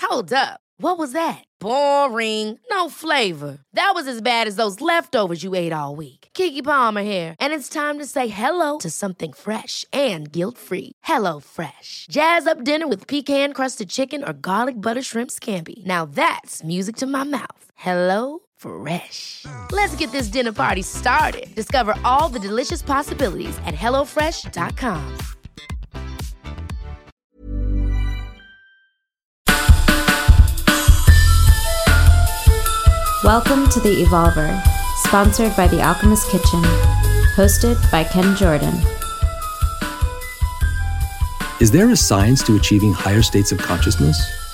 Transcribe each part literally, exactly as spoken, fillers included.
Hold up. What was that? Boring. No flavor. That was as bad as those leftovers you ate all week. Keke Palmer here, and it's time to say hello to something fresh and guilt-free. Hello Fresh. Jazz up dinner with pecan-crusted chicken or garlic butter shrimp scampi. Now that's music to my mouth. Hello Fresh. Let's get this dinner party started. Discover all the delicious possibilities at hello fresh dot com. Welcome to The Evolver, sponsored by The Alchemist Kitchen, hosted by Ken Jordan. Is there a science to achieving higher states of consciousness?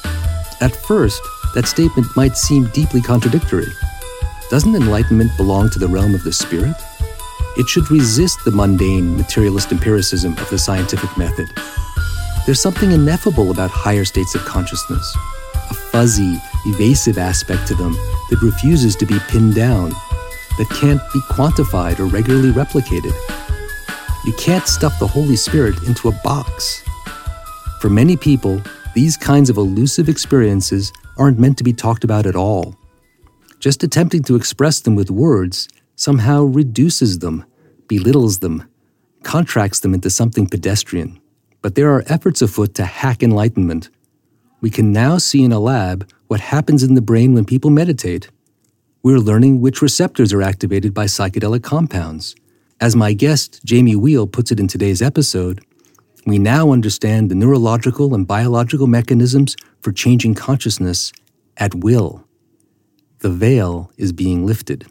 At first, that statement might seem deeply contradictory. Doesn't enlightenment belong to the realm of the spirit? It should resist the mundane, materialist empiricism of the scientific method. There's something ineffable about higher states of consciousness, a fuzzy, evasive aspect to them that refuses to be pinned down, that can't be quantified or regularly replicated. You can't stuff the Holy Spirit into a box. For many people, these kinds of elusive experiences aren't meant to be talked about at all. Just attempting to express them with words somehow reduces them, belittles them, contracts them into something pedestrian. But there are efforts afoot to hack enlightenment. We can now see in a lab what happens in the brain when people meditate. We're learning which receptors are activated by psychedelic compounds. As my guest, Jamie Wheal, puts it in today's episode, we now understand the neurological and biological mechanisms for changing consciousness at will. The veil is being lifted.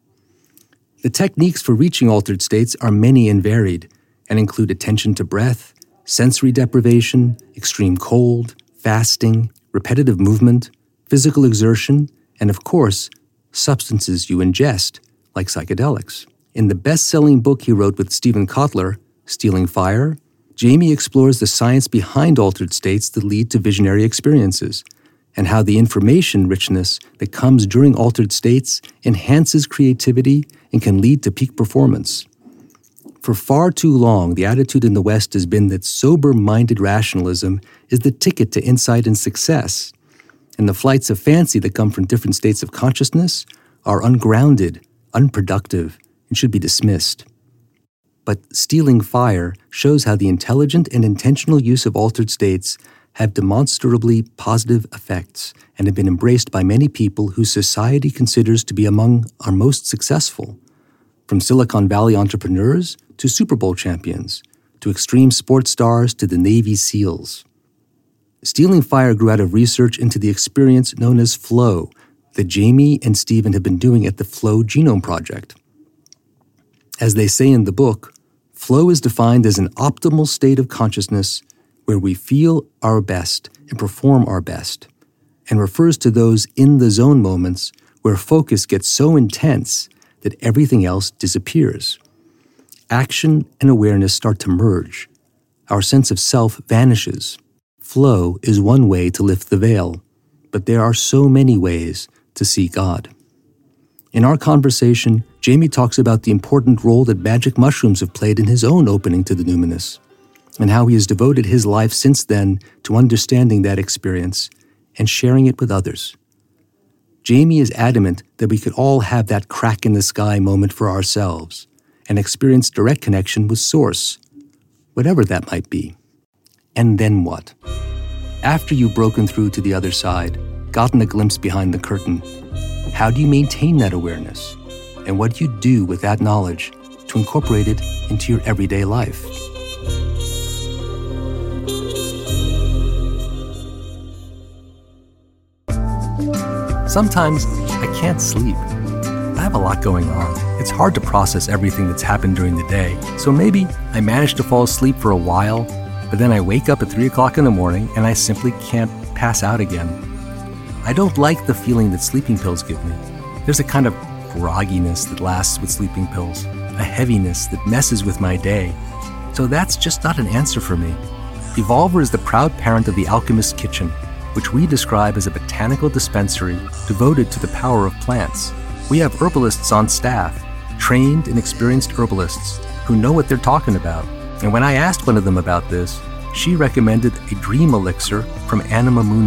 The techniques for reaching altered states are many and varied, and include attention to breath, sensory deprivation, extreme cold, fasting, repetitive movement, physical exertion, and of course, substances you ingest, like psychedelics. In the best-selling book he wrote with Steven Kotler, Stealing Fire, Jamie explores the science behind altered states that lead to visionary experiences, and how the information richness that comes during altered states enhances creativity and can lead to peak performance. For far too long, the attitude in the West has been that sober-minded rationalism is the ticket to insight and success, and the flights of fancy that come from different states of consciousness are ungrounded, unproductive, and should be dismissed. But Stealing Fire shows how the intelligent and intentional use of altered states have demonstrably positive effects and have been embraced by many people whose society considers to be among our most successful, from Silicon Valley entrepreneurs to Super Bowl champions, to extreme sports stars to the Navy SEALs. Stealing Fire grew out of research into the experience known as flow that Jamie and Steven have been doing at the Flow Genome Project. As they say in the book, flow is defined as an optimal state of consciousness where we feel our best and perform our best, and refers to those in-the-zone moments where focus gets so intense that everything else disappears. Action and awareness start to merge. Our sense of self vanishes. Flow is one way to lift the veil, but there are so many ways to see God. In our conversation, Jamie talks about the important role that magic mushrooms have played in his own opening to the numinous, and how he has devoted his life since then to understanding that experience and sharing it with others. Jamie is adamant that we could all have that crack-in-the-sky moment for ourselves and experience direct connection with Source, whatever that might be. And then what? After you've broken through to the other side, gotten a glimpse behind the curtain, how do you maintain that awareness? And what do you do with that knowledge to incorporate it into your everyday life? Sometimes I can't sleep. I have a lot going on. It's hard to process everything that's happened during the day. So maybe I manage to fall asleep for a while, but then I wake up at three o'clock in the morning and I simply can't pass out again. I don't like the feeling that sleeping pills give me. There's a kind of grogginess that lasts with sleeping pills, a heaviness that messes with my day. So that's just not an answer for me. Evolver is the proud parent of the Alchemist Kitchen, which we describe as a botanical dispensary devoted to the power of plants. We have herbalists on staff, trained and experienced herbalists who know what they're talking about. And when I asked one of them about this, she recommended a dream elixir from Anima Mundi,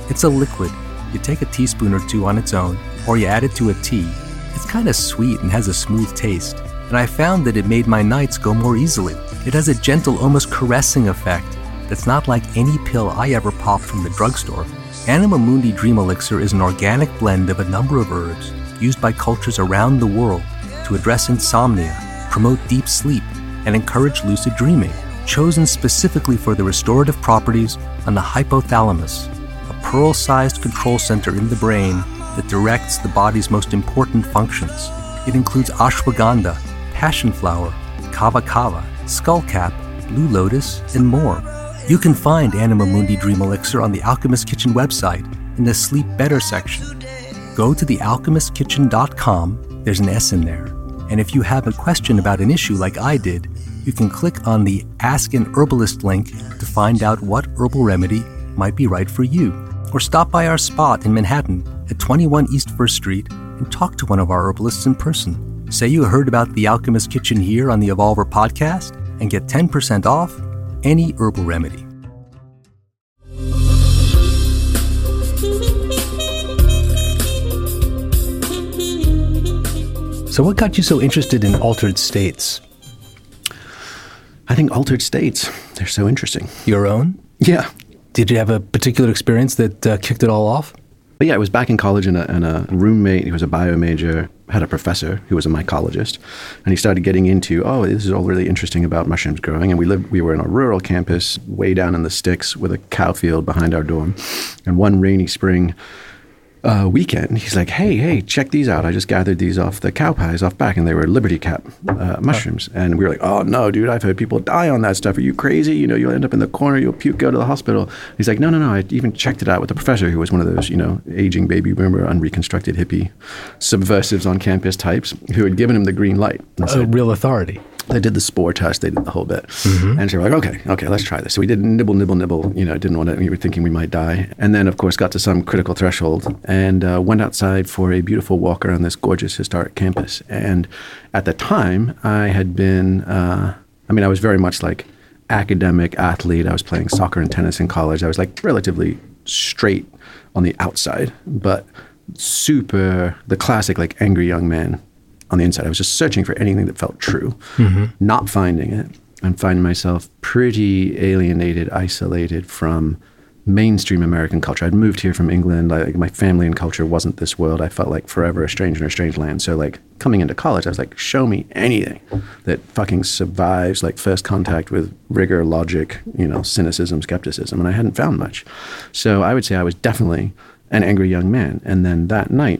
It's a liquid. You take a teaspoon or two on its own, or you add it to a tea. It's kind of sweet and has a smooth taste, and I found that it made my nights go more easily. It has a gentle, almost caressing effect that's not like any pill I ever popped from the drugstore. Anima Mundi Dream Elixir is an organic blend of a number of herbs used by cultures around the world to address insomnia, promote deep sleep, and encourage lucid dreaming, chosen specifically for the restorative properties on the hypothalamus, a pearl-sized control center in the brain that directs the body's most important functions. It includes ashwagandha, passion flower, kava kava, skullcap, blue lotus, and more. You can find Anima Mundi Dream Elixir on the Alchemist Kitchen website in the Sleep Better section. Go to the alchemist kitchen dot com, there's an S in there, and if you have a question about an issue like I did, you can click on the Ask an Herbalist link to find out what herbal remedy might be right for you. Or stop by our spot in Manhattan at twenty-one East First Street and talk to one of our herbalists in person. Say you heard about the Alchemist Kitchen here on the Evolver podcast and get ten percent off any herbal remedy. So what got you so interested in altered states? I think altered states, they're so interesting. Your own? Yeah. Did you have a particular experience that uh, kicked it all off? But yeah, I was back in college and a, and a roommate who was a bio major had a professor who was a mycologist. And he started getting into, oh, this is all really interesting about mushrooms growing. And we lived, we were in a rural campus way down in the sticks with a cow field behind our dorm. And one rainy spring uh, weekend, he's like, hey, hey, check these out. I just gathered these off the cow pies off back, and they were Liberty Cap uh, mushrooms. And we were like, oh, no, dude, I've had people die on that stuff. Are you crazy? You know, you'll end up in the corner, you'll puke, go to the hospital. He's like, no, no, no, I even checked it out with the professor who was one of those, you know, aging baby boomer, unreconstructed hippie subversives on campus types who had given him the green light. A so real authority. They did the spore test. They did the whole bit. Mm-hmm. And so we're like, okay, okay, let's try this. So we did nibble, nibble, nibble. You know, didn't want to, we were thinking we might die. And then, of course, got to some critical threshold and uh, went outside for a beautiful walk around this gorgeous historic campus. And at the time, I had been, uh, I mean, I was very much like academic athlete. I was playing soccer and tennis in college. I was like relatively straight on the outside, but super, the classic like angry young man on the inside. I was just searching for anything that felt true, mm-hmm. not finding it, and finding myself pretty alienated, isolated from mainstream American culture. I'd moved here from England. Like, my family and culture wasn't this world. I felt like forever a stranger in a strange land. So like coming into college, I was like, show me anything that fucking survives like first contact with rigor, logic, you know, cynicism, skepticism. And I hadn't found much. So I would say I was definitely an angry young man. And then that night,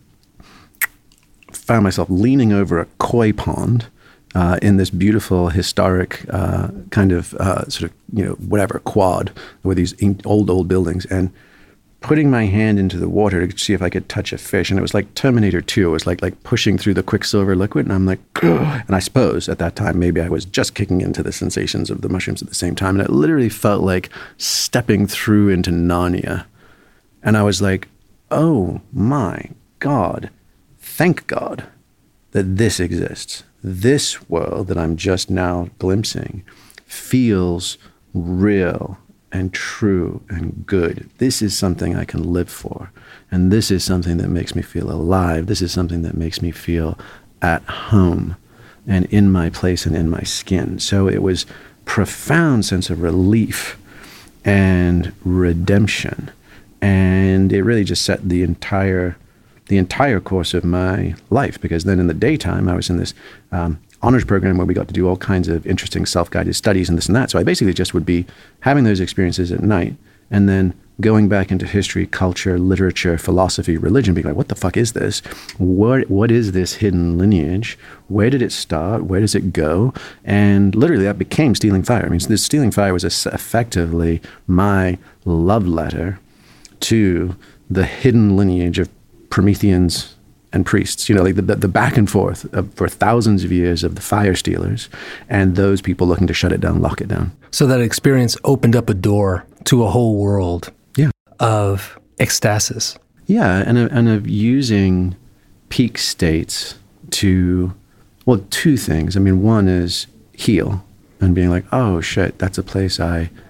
found myself leaning over a koi pond uh, in this beautiful, historic uh, kind of uh, sort of, you know, whatever, quad with these old, old buildings, and putting my hand into the water to see if I could touch a fish. And it was like Terminator two. It was like like pushing through the Quicksilver liquid. And I'm like, ugh. And I suppose at that time, maybe I was just kicking into the sensations of the mushrooms at the same time. And it literally felt like stepping through into Narnia. And I was like, oh my God. Thank God that this exists. This world that I'm just now glimpsing feels real and true and good. This is something I can live for. And this is something that makes me feel alive. This is something that makes me feel at home and in my place and in my skin. So it was profound sense of relief and redemption. And it really just set the entire the entire course of my life, because then in the daytime I was in this um, honors program where we got to do all kinds of interesting self-guided studies and this and that. So I basically just would be having those experiences at night and then going back into history, culture, literature, philosophy, religion, being like, what the fuck is this? What What is this hidden lineage? Where did it start? Where does it go? And literally that became Stealing Fire. I mean, this Stealing Fire was effectively my love letter to the hidden lineage of Prometheans and priests, you know, like the, the, the back and forth of, for thousands of years of the fire stealers and those people looking to shut it down, lock it down. So that experience opened up a door to a whole world yeah. of ecstasis. Yeah, and of, and of using peak states to, well, two things. I mean, one is heal and being like, oh shit, that's a place I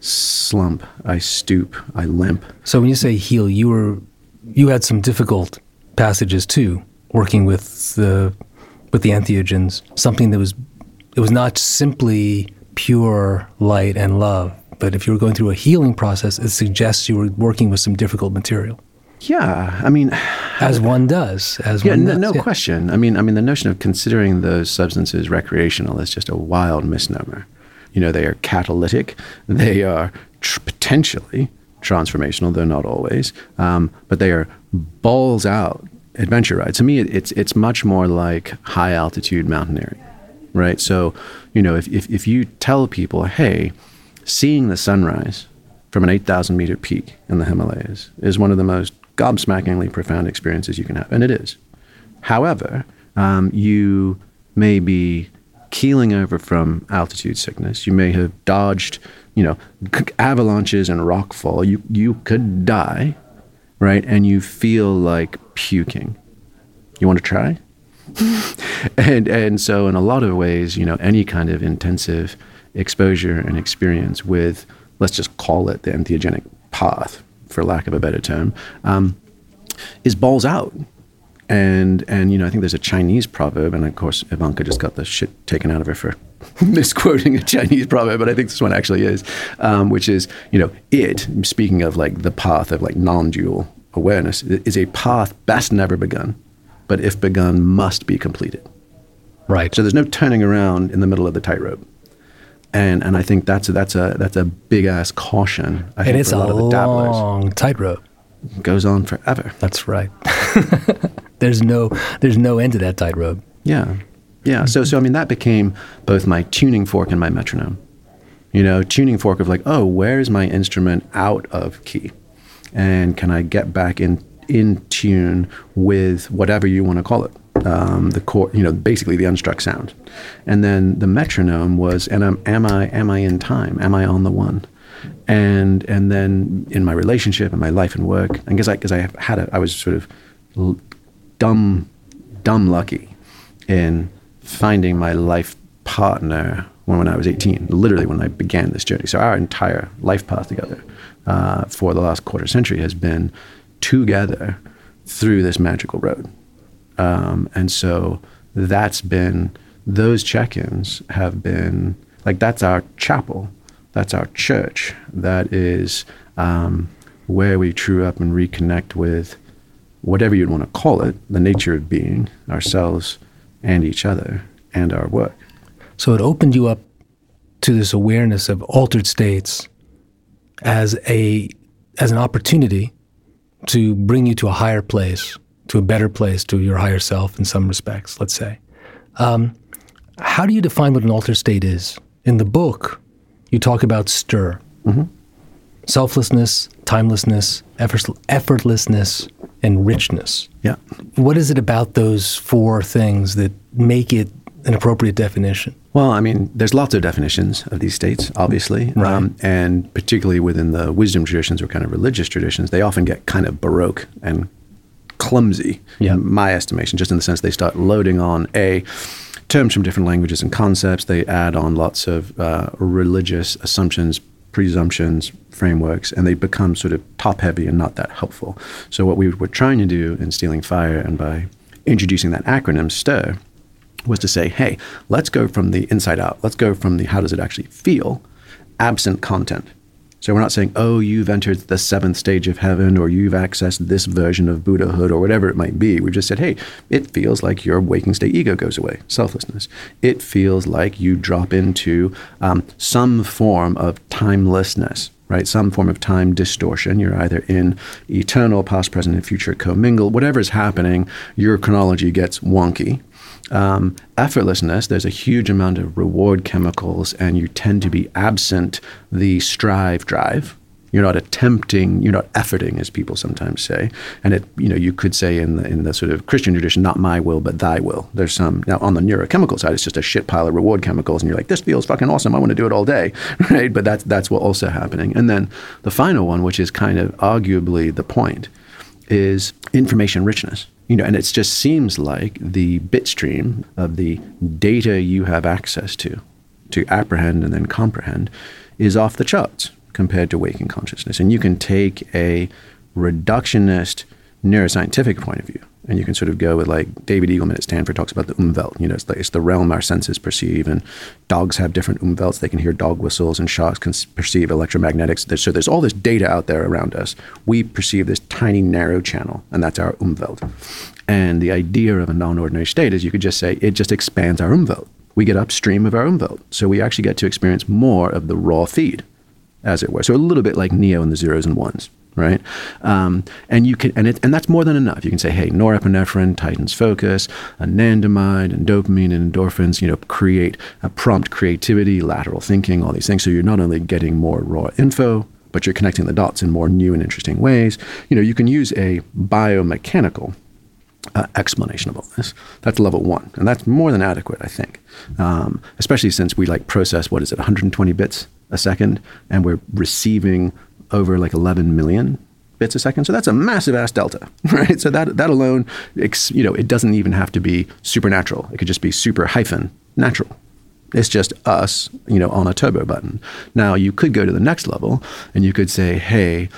slump, I stoop, I limp. So when you say heal, you were you had some difficult passages too, working with the with the entheogens, something that was it was not simply pure light and love, but if you were going through a healing process, it suggests you were working with some difficult material. Yeah, I mean, as one does, as yeah, one no, does. no yeah. question. I mean, I mean, the notion of considering those substances recreational is just a wild misnomer. You know, they are catalytic, they are tr- potentially transformational, though not always, um, but they are balls out adventure rides. To me, it, it's it's much more like high altitude mountaineering, right? So, you know, if if, if you tell people, hey, seeing the sunrise from an eight thousand meter peak in the Himalayas is one of the most gobsmackingly profound experiences you can have. And it is. However, um, you may be keeling over from altitude sickness. You may have dodged, you know, avalanches and rockfall. You, you could die, right? And you feel like puking. You want to try? and and so in a lot of ways, you know, any kind of intensive exposure and experience with, let's just call it the entheogenic path, for lack of a better term, um, is balls out. And, and you know, I think there's a Chinese proverb, and of course, Ivanka just got the shit taken out of her for misquoting a Chinese proverb, but I think this one actually is, um, which is, you know, it, speaking of like the path of like non-dual awareness, is a path best never begun, but if begun, must be completed. Right. So there's no turning around in the middle of the tightrope. And and I think that's a, that's a that's a big ass caution. I and think it's for a lot a of the dabblers. long tightrope. It goes on forever. That's right. there's no there's no end to that tightrope. Yeah, yeah. So so I mean that became both my tuning fork and my metronome. You know, tuning fork of like, oh, where is my instrument out of key, and can I get back in in tune with whatever you want to call it. Um, the core, you know, basically the unstruck sound, and then the metronome was, and am, am I, am I in time? Am I on the one? And and then in my relationship and my life and work, and because I because I had a, I was sort of l- dumb, dumb lucky in finding my life partner when, when I was eighteen, literally when I began this journey. So our entire life path together uh, for the last quarter century has been together through this magical road. Um, and so that's been, those check-ins have been, like that's our chapel, that's our church, that is um, where we true up and reconnect with whatever you'd want to call it, the nature of being, ourselves and each other and our work. So it opened you up to this awareness of altered states as a as an opportunity to bring you to a higher place, to a better place, to your higher self in some respects, let's say. Um, how do you define what an altered state is? In the book, you talk about stir. Mm-hmm. Selflessness, timelessness, effort, effortlessness, and richness. Yeah. What is it about those four things that make it an appropriate definition? Well, I mean, there's lots of definitions of these states, obviously. Right. Um, and particularly within the wisdom traditions or kind of religious traditions, they often get kind of baroque and clumsy, yeah. in my estimation, just in the sense they start loading on a terms from different languages and concepts. They add on lots of uh, religious assumptions, presumptions, frameworks, and they become sort of top-heavy and not that helpful. So what we were trying to do in Stealing Fire and by introducing that acronym, STIR, was to say, hey, let's go from the inside out. Let's go from the how does it actually feel, absent content. So we're not saying, oh, you've entered the seventh stage of heaven or you've accessed this version of Buddhahood or whatever it might be. We've just said, hey, it feels like your waking state ego goes away, selflessness. It feels like you drop into um, some form of timelessness, right? Some form of time distortion. You're either in eternal, past, present, and future commingle. Whatever's happening, your chronology gets wonky. Um, effortlessness, there's a huge amount of reward chemicals and you tend to be absent the strive drive. You're not attempting, you're not efforting, as people sometimes say. And it, you know, you could say in the, in the sort of Christian tradition, not my will, but thy will. There's some, now on the neurochemical side, it's just a shit pile of reward chemicals and you're like, this feels fucking awesome, I want to do it all day, right? But that's, that's what also happening. And then the final one, which is kind of arguably the point, is information richness. You know, and it just seems like the bit stream of the data you have access to, to apprehend and then comprehend, is off the charts compared to waking consciousness. And you can take a reductionist neuroscientific point of view, and you can sort of go with like David Eagleman at Stanford talks about the Umwelt. You know, it's, like, it's the realm our senses perceive, and dogs have different Umwelts. They can hear dog whistles, and sharks can perceive electromagnetics. So there's all this data out there around us. We perceive this tiny narrow channel, and that's our Umwelt. And the idea of a non-ordinary state is you could just say it just expands our Umwelt. We get upstream of our Umwelt. So we actually get to experience more of the raw feed, as it were. So a little bit like Neo and the zeros and ones. Right, um, and you can, and it, and that's more than enough. You can say, hey, norepinephrine tightens focus, anandamide and dopamine and endorphins, you know, create a prompt creativity, lateral thinking, all these things. So you're not only getting more raw info, but you're connecting the dots in more new and interesting ways. You know, you can use a biomechanical uh, explanation of all this. That's level one, and that's more than adequate, I think. Um, especially since we like process what is it, one hundred twenty bits a second, and we're receiving over like eleven million bits a second. So that's a massive ass delta, right? So that that alone, you know, it doesn't even have to be supernatural. It could just be super hyphen natural. It's just us, you know, on a turbo button. Now you could go to the next level and you could say, hey,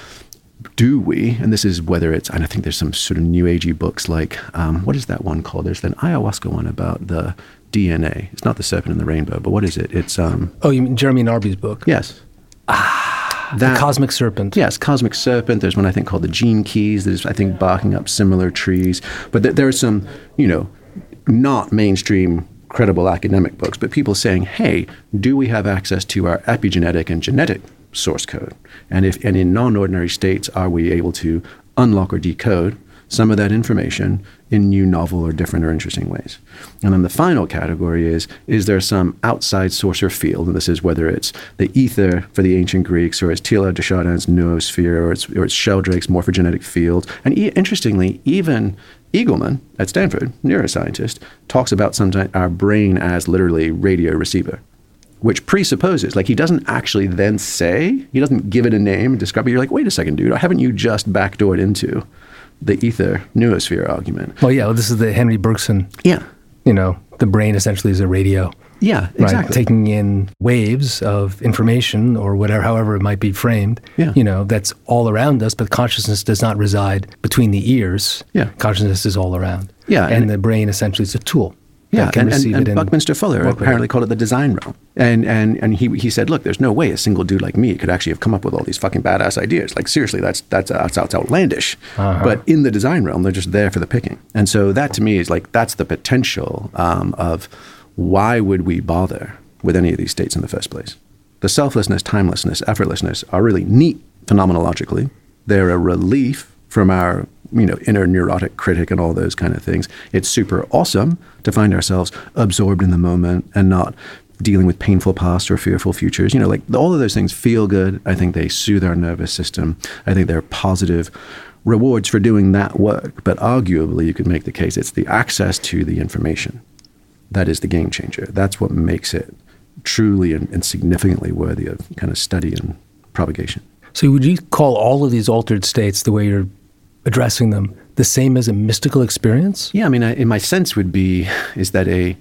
do we, and this is whether it's, and I think there's some sort of new agey books like, um, what is that one called? There's an ayahuasca one about the D N A. It's not the serpent and the rainbow, but what is it? It's, um, oh, you mean Jeremy Narby's book? Yes. Ah. That, the Cosmic Serpent. Yes, Cosmic Serpent. There's one I think called the Gene Keys that is, I think, barking up similar trees. But th- there are some, you know, not mainstream credible academic books, but people saying, hey, do we have access to our epigenetic and genetic source code? And if and in non-ordinary states, are we able to unlock or decode some of that information in new, novel, or different or interesting ways? And then the final category is, is there some outside source or field? And this is whether it's the ether for the ancient Greeks, or it's Teilhard de Chardin's noosphere, or it's, or it's Sheldrake's morphogenetic field. And e- interestingly, even Eagleman at Stanford, neuroscientist, talks about sometimes our brain as literally radio receiver, which presupposes, like he doesn't actually then say, he doesn't give it a name and describe it. You're like, wait a second, dude, haven't you just backdoored into the ether noosphere argument? Well, yeah, well, this is the Henry Bergson. Yeah. You know, the brain essentially is a radio. Yeah, exactly. Right? Taking in waves of information or whatever, however it might be framed, yeah. you know, that's all around us, but consciousness does not reside between the ears. Yeah. Consciousness is all around. Yeah. And, and the brain essentially is a tool. Yeah, and, and, and in Buckminster Fuller apparently called it the design realm. And and and he he said, look, there's no way a single dude like me could actually have come up with all these fucking badass ideas. Like, seriously, that's that's that's, that's outlandish. Uh-huh. But in the design realm, they're just there for the picking. And so that to me is like, that's the potential um, of why would we bother with any of these states in the first place? The selflessness, timelessness, effortlessness are really neat phenomenologically. They're a relief from our, you know, inner neurotic critic and all those kind of things. It's super awesome to find ourselves absorbed in the moment and not dealing with painful past or fearful futures. You know, like all of those things feel good. I think they soothe our nervous system. I think they're positive rewards for doing that work. But arguably, you could make the case it's the access to the information that is the game changer. That's what makes it truly and, and significantly worthy of kind of study and propagation. So would you call all of these altered states, the way you're addressing them, the same as a mystical experience? Yeah, I mean, I, in my sense would be, is that a,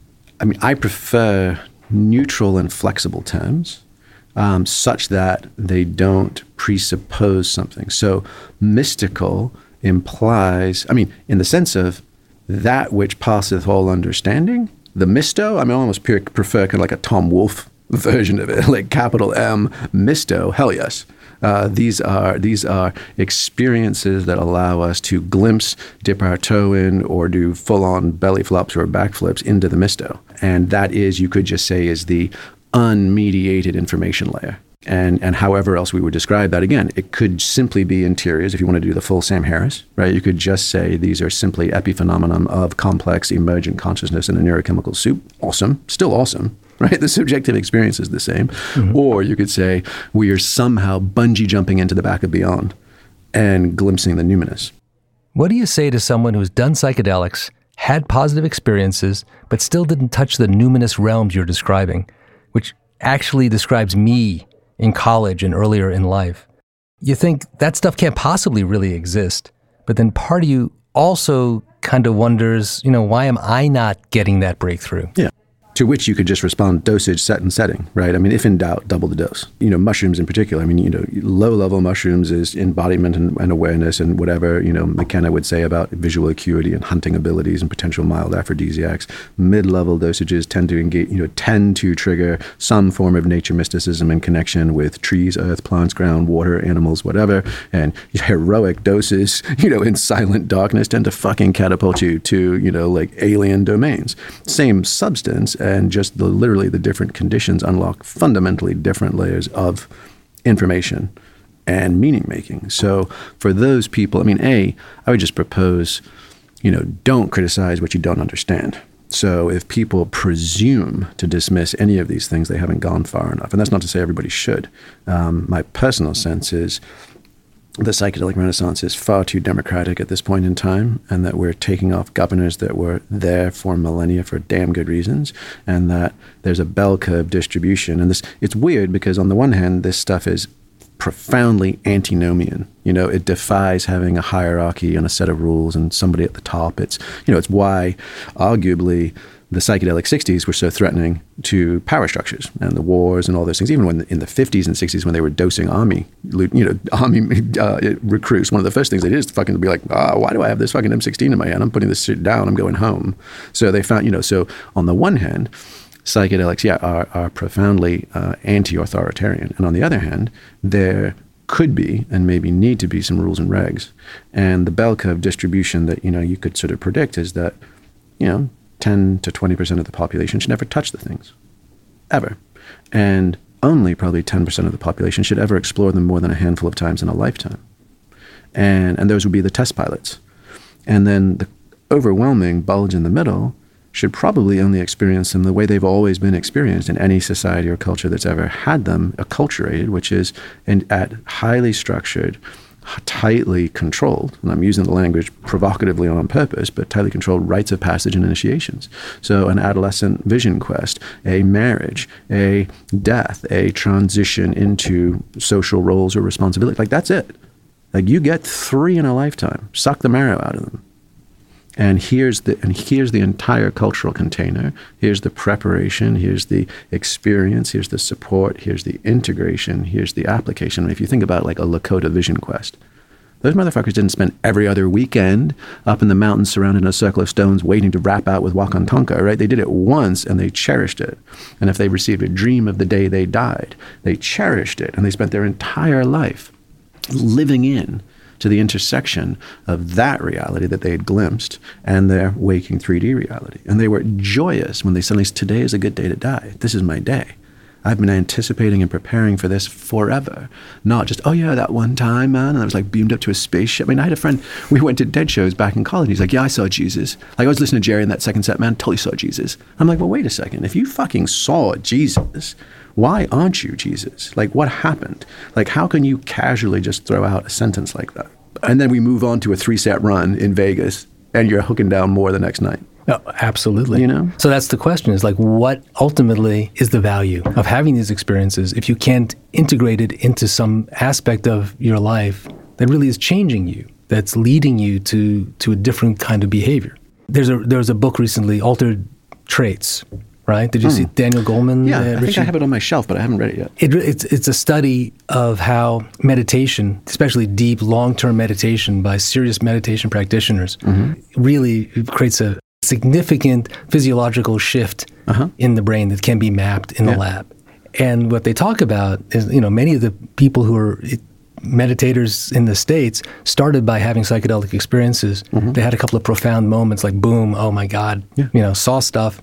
I mean, I prefer neutral and flexible terms um, such that they don't presuppose something. So mystical implies, I mean, in the sense of that which passeth all understanding, the mysto, I mean, I almost prefer kind of like a Tom Wolfe version of it, like capital M, mysto, hell yes. Uh, these are these are experiences that allow us to glimpse, dip our toe in, or do full-on belly flops or backflips into the mysto. And that is, you could just say, is the unmediated information layer. And and however else we would describe that, again, it could simply be interiors if you want to do the full Sam Harris, right? You could just say these are simply epiphenomenon of complex emergent consciousness in a neurochemical soup. Awesome. Still awesome. Right? The subjective experience is the same. Mm-hmm. Or you could say we are somehow bungee jumping into the back of beyond and glimpsing the numinous. What do you say to someone who's done psychedelics, had positive experiences, but still didn't touch the numinous realms you're describing, which actually describes me in college and earlier in life? You think that stuff can't possibly really exist, but then part of you also kind of wonders, you know, why am I not getting that breakthrough? Yeah. To which you could just respond dosage, set, and setting, right? I mean, if in doubt, double the dose. You know, mushrooms in particular. I mean, you know, low-level mushrooms is embodiment and, and awareness and whatever, you know, McKenna would say about visual acuity and hunting abilities and potential mild aphrodisiacs. Mid-level dosages tend to engage, you know, tend to trigger some form of nature mysticism and connection with trees, earth, plants, ground, water, animals, whatever. And heroic doses, you know, in silent darkness tend to fucking catapult you to, you know, like alien domains. Same substance, and just the literally the different conditions unlock fundamentally different layers of information and meaning making. So for those people, I mean, A, I would just propose, you know, don't criticize what you don't understand. So if people presume to dismiss any of these things, they haven't gone far enough. And that's not to say everybody should. Um, my personal sense is the psychedelic renaissance is far too democratic at this point in time, and that we're taking off governors that were there for millennia for damn good reasons, and that there's a bell curve distribution. And this, it's weird because on the one hand, this stuff is profoundly antinomian. You know, it defies having a hierarchy and a set of rules and somebody at the top. It's, you know, it's why arguably the psychedelic sixties were so threatening to power structures and the wars and all those things. Even when in the fifties and sixties, when they were dosing army, you know, army uh, recruits, one of the first things they did is to fucking be like, oh, why do I have this fucking M sixteen in my hand? I'm putting this shit down. I'm going home. So they found, you know, so on the one hand, psychedelics, yeah, are, are profoundly uh, anti-authoritarian. And on the other hand, there could be and maybe need to be some rules and regs. And the bell curve distribution that, you know, you could sort of predict is that, you know, ten to twenty percent of the population should never touch the things, ever. And only probably ten percent of the population should ever explore them more than a handful of times in a lifetime. And, and those would be the test pilots. And then the overwhelming bulge in the middle should probably only experience them the way they've always been experienced in any society or culture that's ever had them acculturated, which is in, at highly structured, tightly controlled, and I'm using the language provocatively on purpose, but tightly controlled rites of passage and initiations. So an adolescent vision quest, a marriage, a death, a transition into social roles or responsibility. Like, that's it. Like, you get three in a lifetime. Suck the marrow out of them. And here's the and here's the entire cultural container. Here's the preparation. Here's the experience. Here's the support. Here's the integration. Here's the application. And if you think about like a Lakota Vision Quest, those motherfuckers didn't spend every other weekend up in the mountains surrounded in a circle of stones waiting to rap out with Wakantanka, right? They did it once and they cherished it. And if they received a dream of the day they died, they cherished it. And they spent their entire life living in to the intersection of that reality that they had glimpsed and their waking three D reality. And they were joyous when they suddenly said, today is a good day to die. This is my day. I've been anticipating and preparing for this forever. Not just, oh yeah, that one time, man, and I was like beamed up to a spaceship. I mean, I had a friend, we went to Dead shows back in college. He's like, yeah, I saw Jesus. Like, I was listening to Jerry in that second set, man, totally saw Jesus. I'm like, well, wait a second. If you fucking saw Jesus, why aren't you Jesus? Like, what happened? Like, how can you casually just throw out a sentence like that? And then we move on to a three-set run in Vegas, and you're hooking down more the next night. Oh, absolutely. You know? So that's the question, is like, what ultimately is the value of having these experiences if you can't integrate it into some aspect of your life that really is changing you, that's leading you to, to a different kind of behavior? There's a, there was a book recently, Altered Traits, right? Did you hmm. see Daniel Goleman? Yeah, uh, I Richie? think I have it on my shelf, but I haven't read it yet. It, it's, it's a study of how meditation, especially deep, long-term meditation by serious meditation practitioners, mm-hmm. really creates a significant physiological shift uh-huh. in the brain that can be mapped in yeah. the lab. And what they talk about is, you know, many of the people who are meditators in the States started by having psychedelic experiences. Mm-hmm. They had a couple of profound moments like, boom, oh my God, yeah. you know, saw stuff.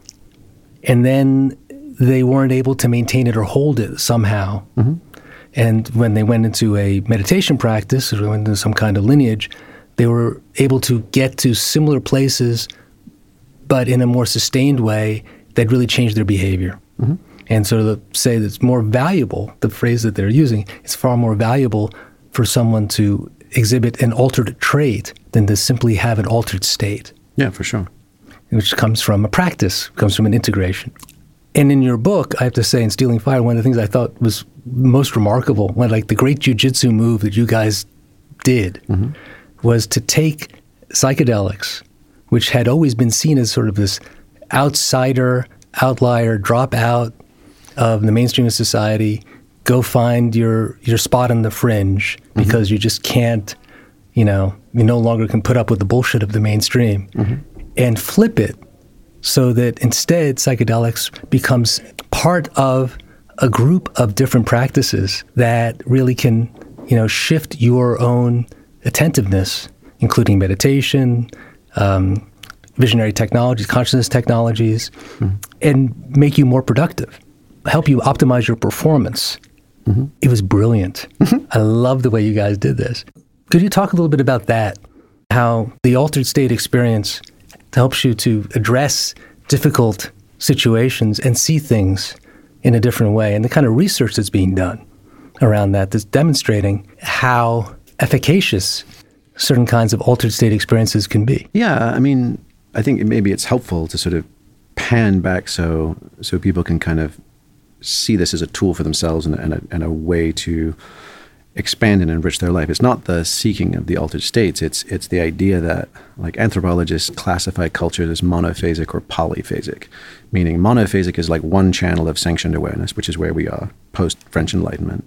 And then they weren't able to maintain it or hold it somehow. Mm-hmm. And when they went into a meditation practice or went into some kind of lineage, they were able to get to similar places, but in a more sustained way that really changed their behavior. Mm-hmm. And so to say that it's more valuable, the phrase that they're using, it's far more valuable for someone to exhibit an altered trait than to simply have an altered state. Yeah, for sure. Which comes from a practice, comes from an integration. And in your book, I have to say, in Stealing Fire, one of the things I thought was most remarkable, one like the great jiu-jitsu move that you guys did, mm-hmm. was to take psychedelics, which had always been seen as sort of this outsider outlier, drop out of the mainstream of society, go find your your spot on the fringe because mm-hmm. you just can't, you know, you no longer can put up with the bullshit of the mainstream, mm-hmm. and flip it so that instead psychedelics becomes part of a group of different practices that really can, you know, shift your own attentiveness, including meditation, um, visionary technologies, consciousness technologies, mm-hmm. and make you more productive, help you optimize your performance. Mm-hmm. It was brilliant. Mm-hmm. I love the way you guys did this. Could you talk a little bit about that, how the altered state experience helps you to address difficult situations and see things in a different way, and the kind of research that's being done around that that's demonstrating how efficacious certain kinds of altered state experiences can be? Yeah, I mean, I think maybe it's helpful to sort of pan back so so people can kind of see this as a tool for themselves and, and, a, and a way to expand and enrich their life. It's not the seeking of the altered states. It's it's the idea that, like, anthropologists classify cultures as monophasic or polyphasic, meaning monophasic is like one channel of sanctioned awareness, which is where we are post-French Enlightenment,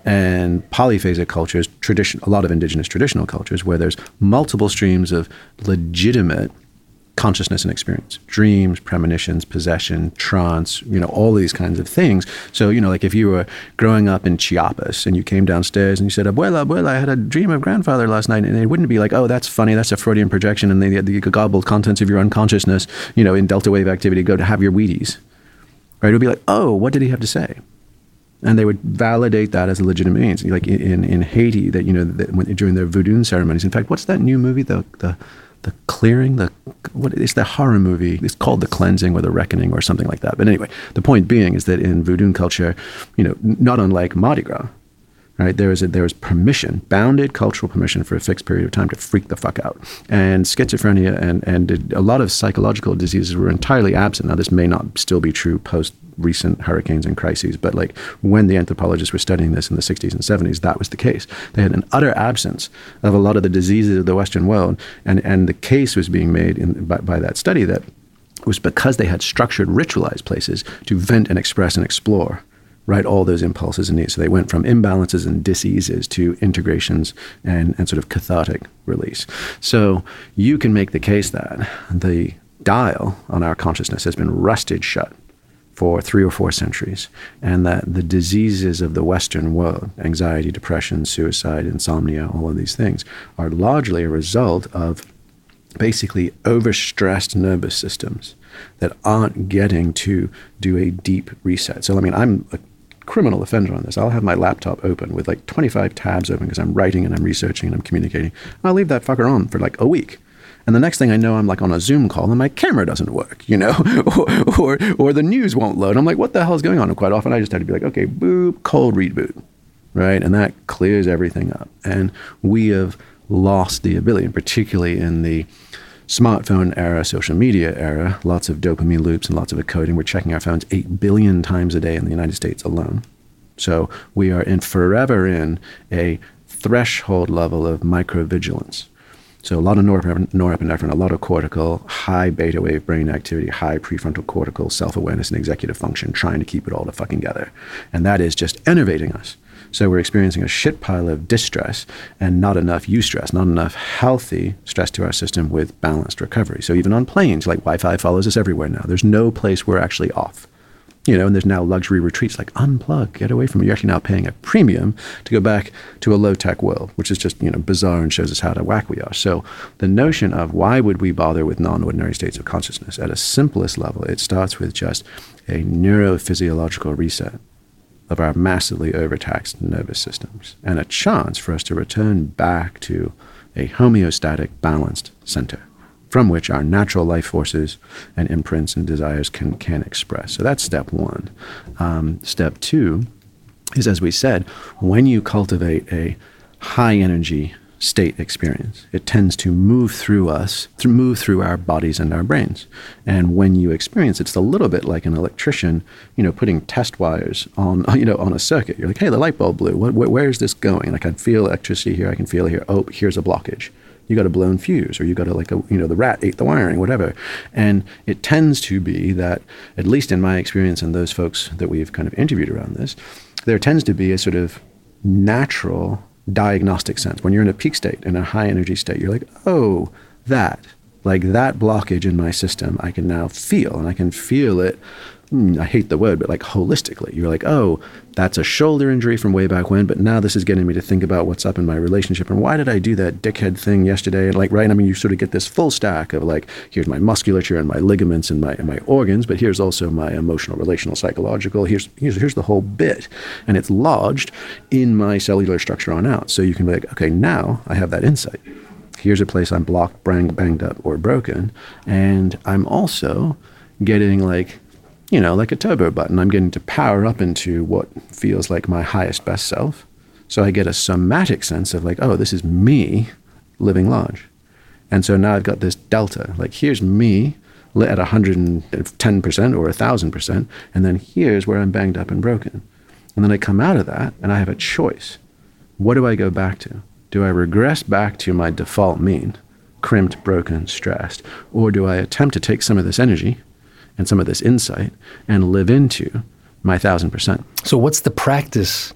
and polyphasic cultures, tradition, a lot of indigenous traditional cultures, where there's multiple streams of legitimate consciousness and experience, dreams, premonitions, possession, trance, you know, all these kinds of things. So, you know, like if you were growing up in Chiapas and you came downstairs and you said, abuela, abuela, I had a dream of grandfather last night, and it wouldn't be like, oh, that's funny, that's a Freudian projection, and the, the gobbled contents of your unconsciousness, you know, in delta wave activity, go to have your Wheaties. Right? It would be like, oh, what did he have to say? And they would validate that as a legitimate means. Like in, in Haiti, that, you know, that when, during their voodoo ceremonies. In fact, what's that new movie, the the The Clearing, the what is the horror movie? It's called The Cleansing or The Reckoning or something like that. But anyway, the point being is that in voodoo culture, you know, not unlike Mardi Gras, right? There is a, there is permission, bounded cultural permission for a fixed period of time to freak the fuck out. And schizophrenia and and a lot of psychological diseases were entirely absent. Now, this may not still be true post recent hurricanes and crises, but like when the anthropologists were studying this in the sixties and seventies, that was the case. They had an utter absence of a lot of the diseases of the Western world, and and the case was being made in, by, by that study that it was because they had structured, ritualized places to vent and express and explore, right, all those impulses and needs. So they went from imbalances and diseases to integrations and, and sort of cathartic release. So you can make the case that the dial on our consciousness has been rusted shut for three or four centuries, and that the diseases of the Western world, anxiety, depression, suicide, insomnia, all of these things, are largely a result of basically overstressed nervous systems that aren't getting to do a deep reset. So, I mean, I'm a criminal offender on this. I'll have my laptop open with like twenty-five tabs open because I'm writing and I'm researching and I'm communicating. And I'll leave that fucker on for like a week. And the next thing I know, I'm like on a Zoom call and my camera doesn't work, you know, or, or or the news won't load. I'm like, what the hell is going on? And quite often I just had to be like, okay, boop, cold reboot, right? And that clears everything up. And we have lost the ability, and particularly in the smartphone era, social media era, lots of dopamine loops and lots of encoding. We're checking our phones eight billion times a day in the United States alone. So we are in forever in a threshold level of microvigilance. So a lot of norepinephrine, a lot of cortical, high beta wave brain activity, high prefrontal cortical self-awareness and executive function, trying to keep it all to fucking together. And that is just enervating us. So we're experiencing a shit pile of distress and not enough eustress, not enough healthy stress to our system with balanced recovery. So even on planes, like Wi-Fi follows us everywhere now. There's no place we're actually off. You know, and there's now luxury retreats like unplug, get away from it. You're actually now paying a premium to go back to a low-tech world, which is just, you know, bizarre and shows us how to whack we are. So the notion of why would we bother with non-ordinary states of consciousness, at a simplest level, it starts with just a neurophysiological reset of our massively overtaxed nervous systems and a chance for us to return back to a homeostatic, balanced center from which our natural life forces and imprints and desires can can express. So that's step one. Um, step two is, as we said, when you cultivate a high energy state experience, it tends to move through us, to move through our bodies and our brains. And when you experience it, it's a little bit like an electrician, you know, putting test wires on, you know, on a circuit. You're like, hey, the light bulb blew. What, wh- where is this going? And I can feel electricity here. I can feel it here. Oh, here's a blockage. You got a blown fuse, or you got a, like a, you know, the rat ate the wiring, whatever. And it tends to be that, at least in my experience and those folks that we've kind of interviewed around this, there tends to be a sort of natural diagnostic sense. When you're in a peak state, in a high energy state, you're like, oh, that, like that blockage in my system, I can now feel, and I can feel it. I hate the word, but like holistically, you're like, oh, that's a shoulder injury from way back when, but now this is getting me to think about what's up in my relationship. And why did I do that dickhead thing yesterday? And like, right, I mean, you sort of get this full stack of like, here's my musculature and my ligaments and my and my organs, but here's also my emotional, relational, psychological, here's, here's, here's the whole bit. And it's lodged in my cellular structure on out. So you can be like, okay, now I have that insight. Here's a place I'm blocked, bang, banged up, or broken. And I'm also getting like, you know, like a turbo button. I'm getting to power up into what feels like my highest best self. So I get a somatic sense of like, oh, this is me living large. And so now I've got this delta. Like, here's me at one hundred ten percent or one thousand percent. And then here's where I'm banged up and broken. And then I come out of that and I have a choice. What do I go back to? Do I regress back to my default mean, crimped, broken, stressed? Or do I attempt to take some of this energy and some of this insight and live into my thousand percent? So what's the practice?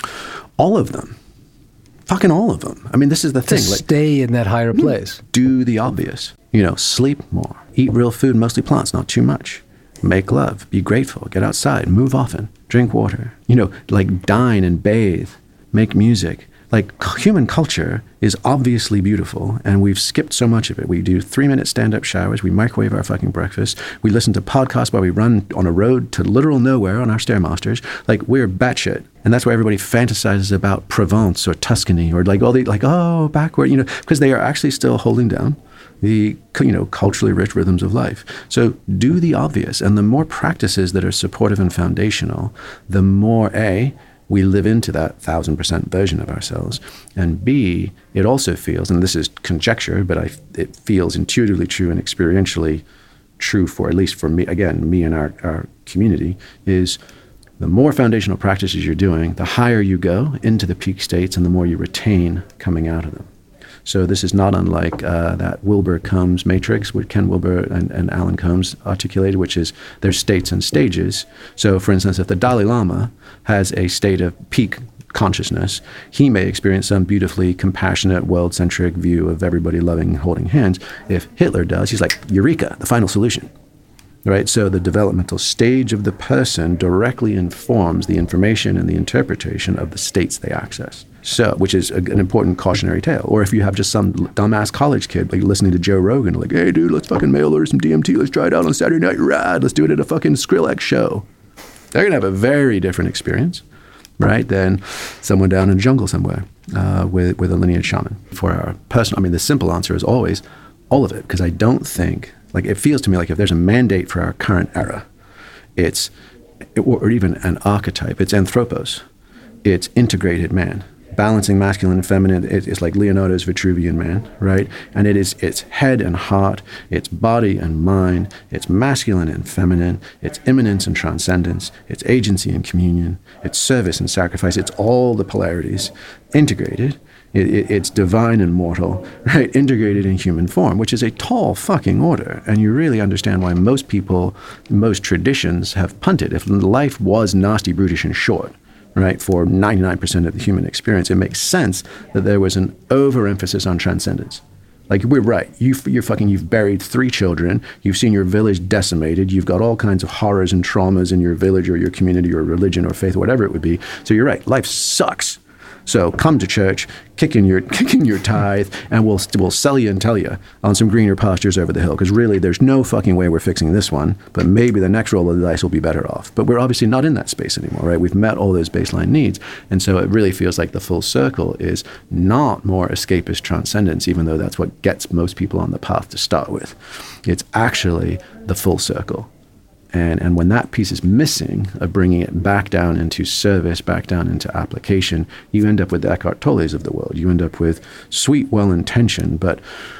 All of them. Fucking all of them. I mean, this is the To thing. Like, stay in that higher place. do the obvious. You know, sleep more. Eat real food, mostly plants, not too much. Make love. Be grateful. Get outside. Move often. Drink water. You know, like dine and bathe. Make music. Like, human culture is obviously beautiful, and we've skipped so much of it. We do three-minute stand-up showers. We microwave our fucking breakfast. We listen to podcasts while we run on a road to literal nowhere on our Stairmasters. Like, we're batshit. And that's why everybody fantasizes about Provence or Tuscany or like all the, like, oh, backward, you know, because they are actually still holding down the, you know, culturally rich rhythms of life. So do the obvious. And the more practices that are supportive and foundational, the more, A, we live into that thousand percent version of ourselves. And B, it also feels, and this is conjecture, but I, it feels intuitively true and experientially true for, at least for me, again, me and our, our community, is the more foundational practices you're doing, the higher you go into the peak states and the more you retain coming out of them. So this is not unlike uh, that Wilbur-Combs matrix, which Ken Wilber and, and Alan Combs articulated, which is there's states and stages. So for instance, if the Dalai Lama has a state of peak consciousness, he may experience some beautifully compassionate, world-centric view of everybody loving and holding hands. If Hitler does, he's like, eureka, the final solution. Right? So the developmental stage of the person directly informs the information and the interpretation of the states they access. So, which is a, an important cautionary tale. Or if you have just some dumbass college kid like listening to Joe Rogan, like, hey dude, let's fucking mail order some D M T, let's try it out on Saturday Night Rad, let's do it at a fucking Skrillex show. They're gonna have a very different experience, right, than someone down in the jungle somewhere uh, with, with a lineage shaman. For our personal, I mean, the simple answer is always all of it, because I don't think, like, it feels to me like if there's a mandate for our current era, it's, or even an archetype, it's anthropos. It's integrated man, balancing masculine and feminine. It's like Leonardo's Vitruvian Man, right? And it is, it's head and heart, it's body and mind, it's masculine and feminine, it's immanence and transcendence, it's agency and communion, it's service and sacrifice. It's all the polarities integrated. It, it, it's divine and mortal, right? Integrated in human form, which is a tall fucking order. And you really understand why most people, most traditions have punted. If life was nasty, brutish, and short, right, for ninety-nine percent of the human experience, it makes sense that there was an overemphasis on transcendence. Like, we're right. You, you're fucking, you've buried three children. You've seen your village decimated. You've got all kinds of horrors and traumas in your village or your community or religion or faith or whatever it would be. So you're right. Life sucks. So come to church, kick in your kick in your tithe, and we'll we'll sell you and tell you on some greener pastures over the hill. Because really, there's no fucking way we're fixing this one. But maybe the next roll of the dice will be better off. But we're obviously not in that space anymore, right? We've met all those baseline needs, and so it really feels like the full circle is not more escapist transcendence, even though that's what gets most people on the path to start with. It's actually the full circle. And, and when that piece is missing, of bringing it back down into service, back down into application, you end up with the Eckhart Tolles of the world. You end up with sweet, well-intentioned, but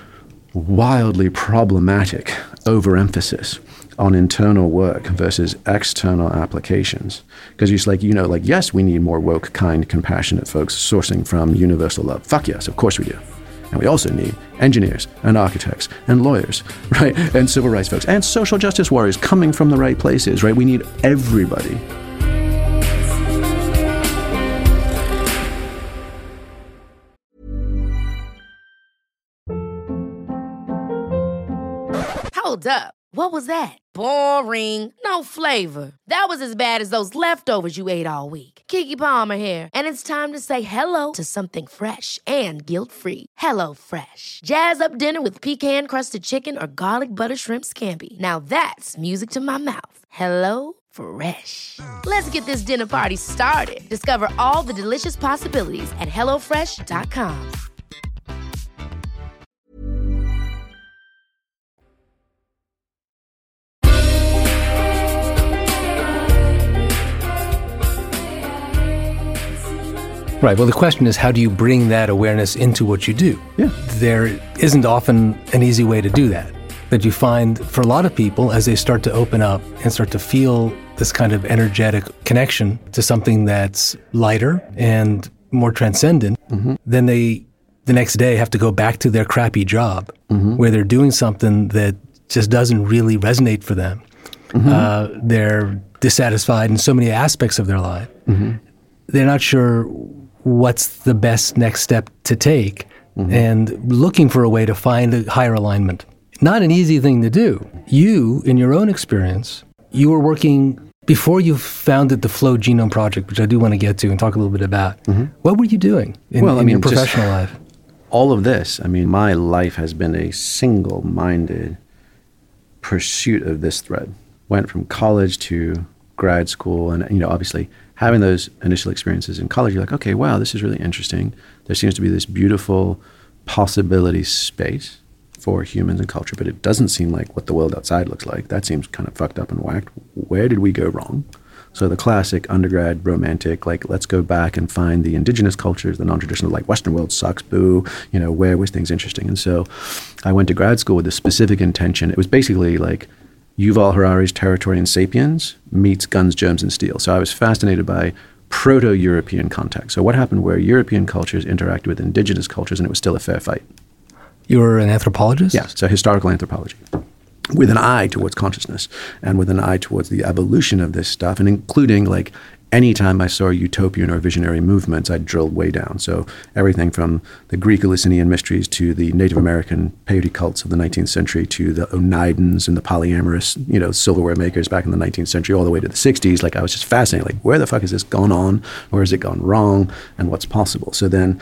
wildly problematic overemphasis on internal work versus external applications. Because it's like, you know, like, yes, we need more woke, kind, compassionate folks sourcing from universal love. Fuck yes, of course we do. And we also need engineers and architects and lawyers, right? And civil rights folks and social justice warriors coming from the right places, right? We need everybody. Hold up. What was that? Boring. No flavor. That was as bad as those leftovers you ate all week. Keke Palmer here, and it's time to say hello to something fresh and guilt-free. Hello Fresh. Jazz up dinner with pecan-crusted chicken or garlic butter shrimp scampi. Now that's music to my mouth. Hello Fresh. Let's get this dinner party started. Discover all the delicious possibilities at hello fresh dot com. Right. Well, the question is, how do you bring that awareness into what you do? Yeah. There isn't often an easy way to do that. But you find for a lot of people, as they start to open up and start to feel this kind of energetic connection to something that's lighter and more transcendent, mm-hmm. then they, the next day, have to go back to their crappy job mm-hmm. where they're doing something that just doesn't really resonate for them. Mm-hmm. Uh, they're dissatisfied in so many aspects of their life. Mm-hmm. They're not sure what's the best next step to take mm-hmm. and looking for a way to find a higher alignment. Not an easy thing to do. You, in your own experience, you were working, before you founded the Flow Genome Project, which I do want to get to and talk a little bit about, mm-hmm. what were you doing in, well, in I mean, your professional life? All of this. I mean, my life has been a single-minded pursuit of this thread. Went from college to grad school and, you know, obviously having those initial experiences in college, you're like, okay, wow, this is really interesting. There seems to be this beautiful possibility space for humans and culture, but it doesn't seem like what the world outside looks like. That seems kind of fucked up and whacked. Where did we go wrong? So the classic undergrad romantic, like, let's go back and find the indigenous cultures, the non-traditional, like, Western world sucks, boo, you know, where was things interesting? And so I went to grad school with a specific intention. It was basically like Yuval Harari's Territory and Sapiens meets Guns, Germs, and Steel. So I was fascinated by proto-European context. So what happened where European cultures interacted with indigenous cultures and it was still a fair fight? You were an anthropologist? Yeah, so historical anthropology, with an eye towards consciousness and with an eye towards the evolution of this stuff, and including, like, anytime I saw utopian or visionary movements, I drilled way down. So everything from the Greek Eleusinian mysteries to the Native American peyote cults of the nineteenth century to the Oneidans and the polyamorous, you know, silverware makers back in the nineteenth century all the way to the sixties. Like, I was just fascinated. Like, where the fuck has this gone on? Where has it gone wrong? And what's possible? So then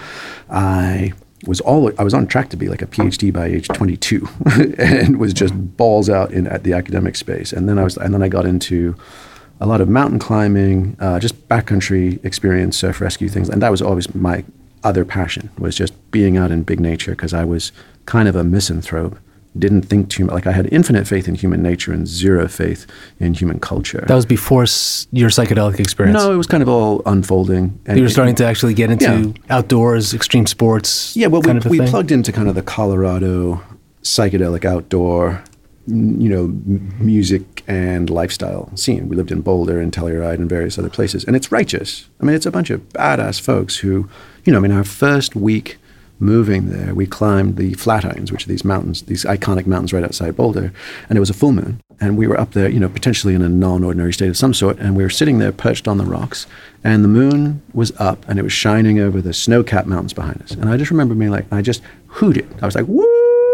I was all I was on track to be like a PhD by age twenty-two and was just balls out in at the academic space. And then I was and then I got into a lot of mountain climbing, uh, just backcountry experience, surf rescue things. And that was always my other passion, was just being out in big nature, because I was kind of a misanthrope. Didn't think too much. Like, I had infinite faith in human nature and zero faith in human culture. That was before s- your psychedelic experience? No, it was kind of all unfolding. And you were starting to actually get into yeah. outdoors, extreme sports. Yeah, well, kind we, of we plugged into kind of the Colorado psychedelic outdoor, you know, m- music and lifestyle scene. We lived in Boulder and Telluride and various other places. And it's righteous. I mean, it's a bunch of badass folks who, you know, I mean, our first week moving there, we climbed the Flatirons, which are these mountains, these iconic mountains right outside Boulder. And it was a full moon. And we were up there, you know, potentially in a non-ordinary state of some sort. And we were sitting there perched on the rocks. And the moon was up and it was shining over the snow-capped mountains behind us. And I just remember being like, I just hooted. I was like, woo!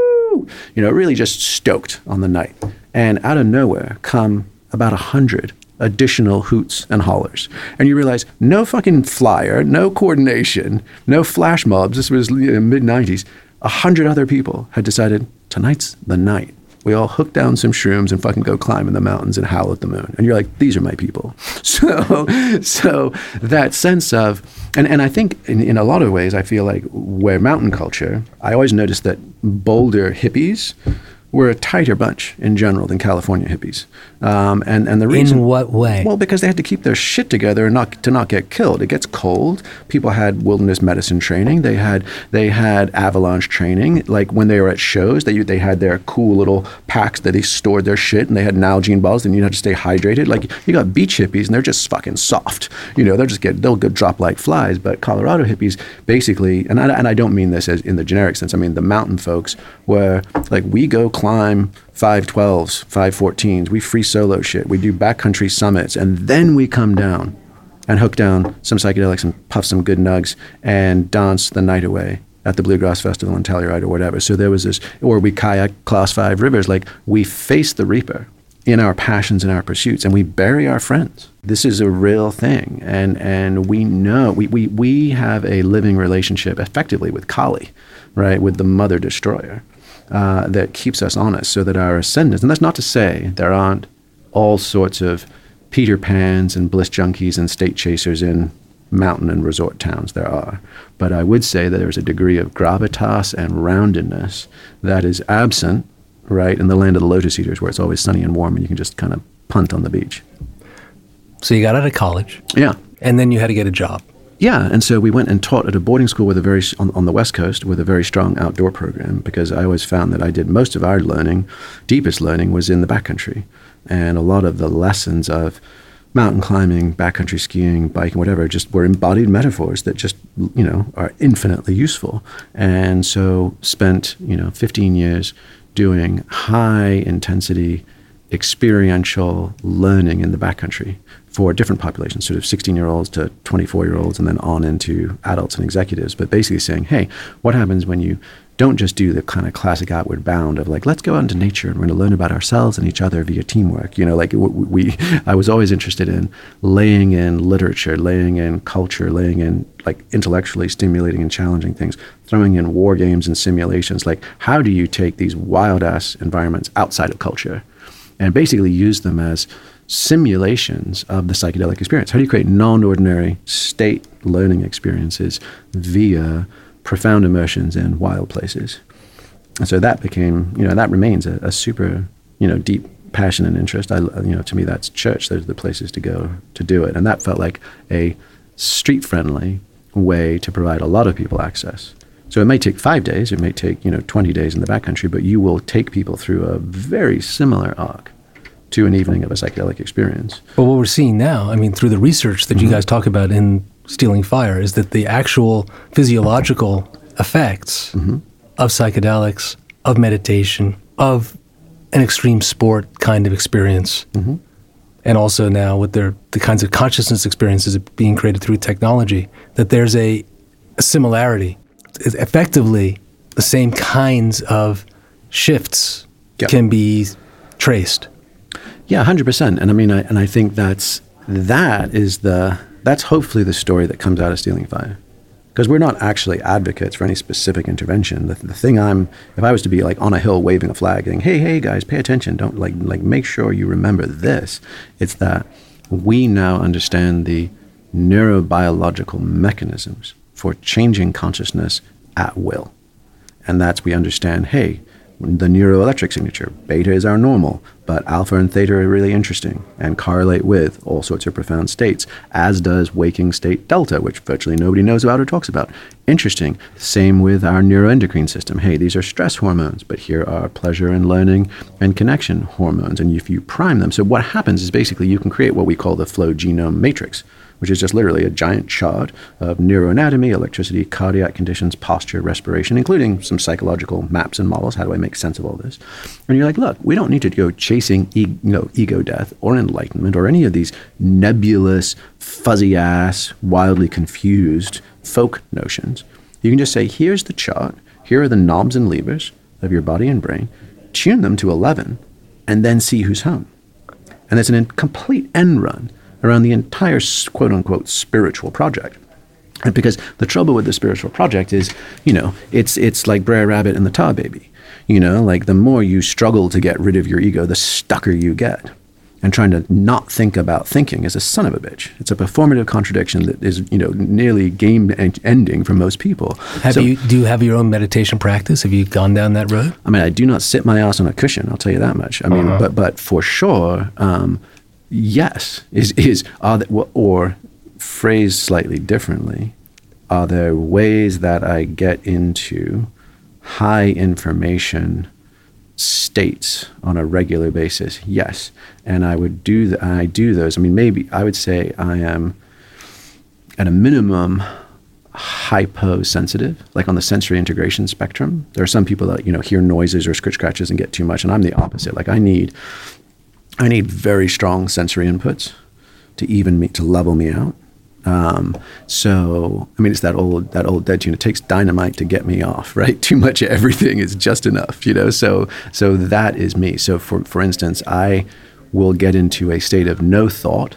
You know, really just stoked on the night. And out of nowhere come about a hundred additional hoots and hollers. And you realize no fucking flyer, no coordination, no flash mobs. This was, you know, mid nineties. A hundred other people had decided tonight's the night. We all hook down some shrooms and fucking go climb in the mountains and howl at the moon. And you're like, these are my people. So so that sense of, and, and I think in, in a lot of ways, I feel like where mountain culture, I always noticed that Boulder hippies were a tighter bunch in general than California hippies. Um, and, and the reason, In what way? Well, because they had to keep their shit together and not to not get killed. It gets cold. People had wilderness medicine training. They had they had avalanche training. Like when they were at shows, they they had their cool little packs that they stored their shit, and they had Nalgene bottles, and you had to stay hydrated. Like you got beach hippies, and they're just fucking soft. You know, they'll just get they'll go drop like flies. But Colorado hippies, basically, and I, and I don't mean this as in the generic sense. I mean the mountain folks, where like we go climb five twelves, five fourteens. We free solo shit. We do backcountry summits, and then we come down and hook down some psychedelics and puff some good nugs and dance the night away at the Bluegrass Festival in Telluride or whatever. So there was this, or we kayak class five rivers. Like we face the reaper in our passions and our pursuits, and we bury our friends. This is a real thing, and and we know we we we have a living relationship effectively with Kali, right, with the mother destroyer. Uh, that keeps us honest, so that our ascendants, and that's not to say there aren't all sorts of Peter Pans and bliss junkies and state chasers in mountain and resort towns. There are. But I would say that there's a degree of gravitas and roundedness that is absent, right, in the land of the lotus eaters, where it's always sunny and warm and you can just kind of punt on the beach. So you got out of college. Yeah. And then you had to get a job. Yeah, and so we went and taught at a boarding school with a very on, on the West Coast with a very strong outdoor program, because I always found that I did most of our learning, deepest learning, was in the backcountry, and a lot of the lessons of mountain climbing, backcountry skiing, biking, whatever, just were embodied metaphors that just, you know, are infinitely useful. And so spent, you know, fifteen years doing high intensity experiential learning in the backcountry for different populations, sort of sixteen-year-olds to twenty-four-year-olds, and then on into adults and executives. But basically saying, hey, what happens when you don't just do the kind of classic outward bound of like, let's go out into nature and we're going to learn about ourselves and each other via teamwork. You know, like we, I was always interested in laying in literature, laying in culture, laying in like intellectually stimulating and challenging things, throwing in war games and simulations. Like, how do you take these wild ass environments outside of culture and basically use them as simulations of the psychedelic experience? How do you create non-ordinary state learning experiences via profound immersions in wild places? And so that became, you know, that remains a, a super, you know, deep passion and interest. I, you know, to me, that's church. Those are the places to go to do it. And that felt like a street-friendly way to provide a lot of people access. So it may take five days, it may take, you know, twenty days in the backcountry, but you will take people through a very similar arc to an evening of a psychedelic experience. But what we're seeing now, I mean, through the research that mm-hmm. you guys talk about in Stealing Fire, is that the actual physiological effects mm-hmm. of psychedelics, of meditation, of an extreme sport kind of experience, mm-hmm. and also now with their, the kinds of consciousness experiences being created through technology, that there's a, a similarity. It's effectively, the same kinds of shifts yep. can be traced. Yeah, one hundred percent. And I mean, I, and I think that's, that is the, that's hopefully the story that comes out of Stealing Fire. Because we're not actually advocates for any specific intervention. The, the thing I'm, if I was to be like on a hill waving a flag saying, hey, hey guys, pay attention, don't like, like make sure you remember this. It's that we now understand the neurobiological mechanisms for changing consciousness at will. And that's, we understand, hey, the neuroelectric signature, beta is our normal, but alpha and theta are really interesting and correlate with all sorts of profound states, as does waking state delta, which virtually nobody knows about or talks about. Interesting. Same with our neuroendocrine system. Hey, these are stress hormones, but here are pleasure and learning and connection hormones. And if you prime them, so what happens is basically you can create what we call the flow genome matrix, which is just literally a giant chart of neuroanatomy, electricity, cardiac conditions, posture, respiration, including some psychological maps and models. How do I make sense of all this? And you're like, look, we don't need to go chasing e- you know, ego death or enlightenment or any of these nebulous, fuzzy-ass, wildly confused folk notions. You can just say, here's the chart, here are the knobs and levers of your body and brain, tune them to eleven, and then see who's home. And it's a complete end run around the entire quote-unquote spiritual project. And because the trouble with the spiritual project is, you know, it's it's like Brer Rabbit and the Tar Baby. You know, like the more you struggle to get rid of your ego, the stucker you get. and trying to not think about thinking is a son of a bitch. It's a performative contradiction that is, you know, nearly game ending for most people. Have so, you do you have your own meditation practice? Have you gone down that road? I mean, I do not sit my ass on a cushion. I'll tell you that much. I mean, uh-huh. but but for sure, um, yes, is is are there, or phrased slightly differently, are there ways that I get into high information states on a regular basis? Yes. And I would do the, I do those. I mean, maybe I would say I am at a minimum hyposensitive, like on the sensory integration spectrum. There are some people that, you know, hear noises or scratch scratches and get too much, and I'm the opposite. Like I need I need very strong sensory inputs to even me to level me out. Um, so, I mean, it's that old, that old dead tune. It takes dynamite to get me off, right? Too much of everything is just enough, you know? So, so that is me. So for, for instance, I will get into a state of no thought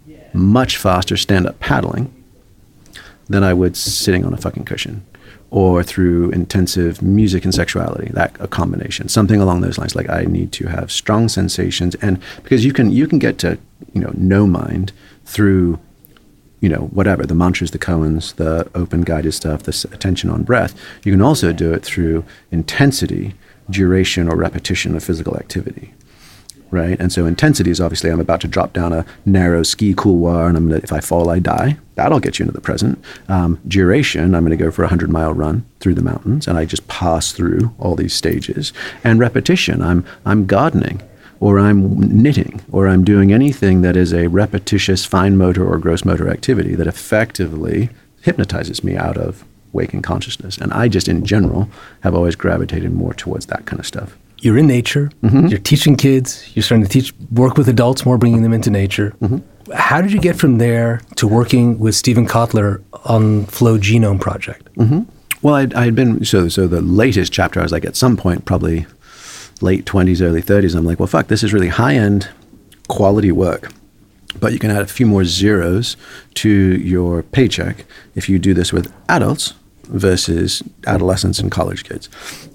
much faster stand-up paddling than I would sitting on a fucking cushion, or through intensive music and sexuality, that a combination, something along those lines. Like I need to have strong sensations, and because you can, you can get to, you know, no mind through, you know, whatever, the mantras, the koans, the open guided stuff, the attention on breath. You can also do it through intensity, duration, or repetition of physical activity, right? And so intensity is obviously I'm about to drop down a narrow ski couloir, and I'm gonna, if I fall, I die. That'll get you into the present. Um, duration, I'm going to go for a hundred mile run through the mountains, and I just pass through all these stages. And repetition, I'm I'm gardening, or I'm knitting, or I'm doing anything that is a repetitious fine motor or gross motor activity that effectively hypnotizes me out of waking consciousness. And I just, in general, have always gravitated more towards that kind of stuff. You're in nature. Mm-hmm. You're teaching kids. You're starting to teach, work with adults more, bringing them into nature. Mm-hmm. How did you get from there to working with Steven Kotler on Flow Genome Project? Mm-hmm. Well, I'd, I had been, so so the latest chapter, I was like, at some point, probably late twenties, early thirties, I'm like, well, fuck, this is really high-end quality work. But you can add a few more zeros to your paycheck if you do this with adults versus adolescents and college kids.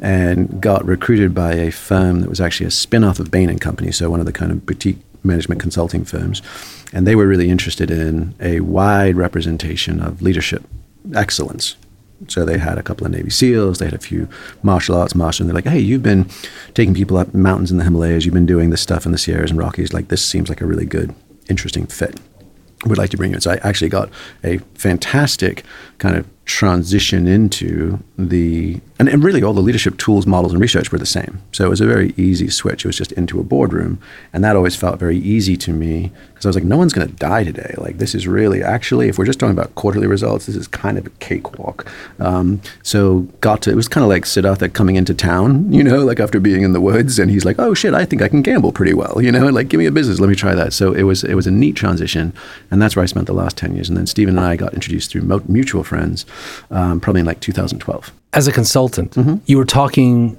And got recruited by a firm that was actually a spin-off of Bain and Company, so one of the kind of boutique management consulting firms. And they were really interested in a wide representation of leadership excellence. So they had a couple of Navy SEALs, they had a few martial arts masters, and they're like, hey, you've been taking people up mountains in the Himalayas, you've been doing this stuff in the Sierras and Rockies, like this seems like a really good, interesting fit. Would like to bring you in. So I actually got a fantastic kind of transition into the, and, and really all the leadership tools, models, and research were the same. So it was a very easy switch. It was just into a boardroom. And that always felt very easy to me because I was like, no one's going to die today. Like this is really, actually, if we're just talking about quarterly results, this is kind of a cakewalk. Um, so got to, it was kind of like Siddhartha coming into town, you know, like after being in the woods, and he's like, oh shit, I think I can gamble pretty well, you know, like give me a business, let me try that. So it was, it was a neat transition. And that's where I spent the last ten years. And then Steven and I got introduced through mo- mutual friends, um, probably in like two thousand twelve. As a consultant, mm-hmm. you were talking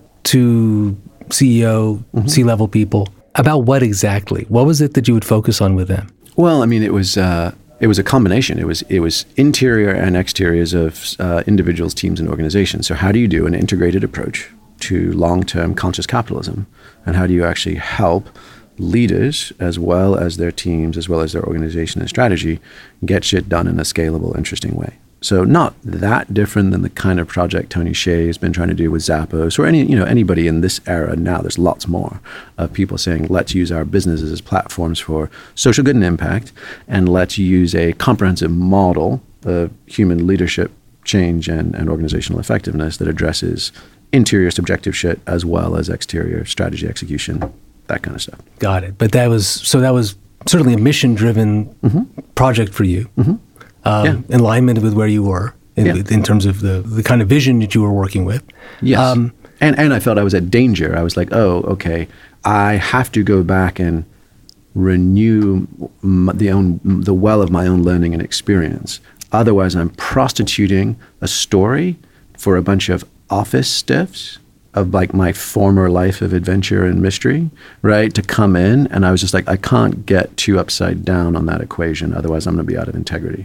to C E O, mm-hmm. C-level people about what exactly? What was it that you would focus on with them? Well, I mean, it was uh, it was a combination. It was it was interior and exteriors of uh, individuals, teams, and organizations. So how do you do an integrated approach to long-term conscious capitalism? And how do you actually help leaders, as well as their teams, as well as their organization and strategy, get shit done in a scalable, interesting way? So not that different than the kind of project Tony Hsieh has been trying to do with Zappos, or any, you know, anybody in this era now. There's lots more of people saying, let's use our businesses as platforms for social good and impact, and let's use a comprehensive model of human leadership change and, and organizational effectiveness that addresses interior subjective shit as well as exterior strategy execution, that kind of stuff. Got it. But that was, so that was certainly a mission-driven mm-hmm. project for you. Mm-hmm. Um, yeah. In alignment with where you were in, yeah. in terms of the, the kind of vision that you were working with. Yes. Um, and, and I felt I was at danger. I was like, oh, okay, I have to go back and renew m- the own the well of my own learning and experience. Otherwise, I'm prostituting a story for a bunch of office stiffs of like my former life of adventure and mystery, right, to come in. And I was just like, I can't get too upside down on that equation. Otherwise, I'm going to be out of integrity.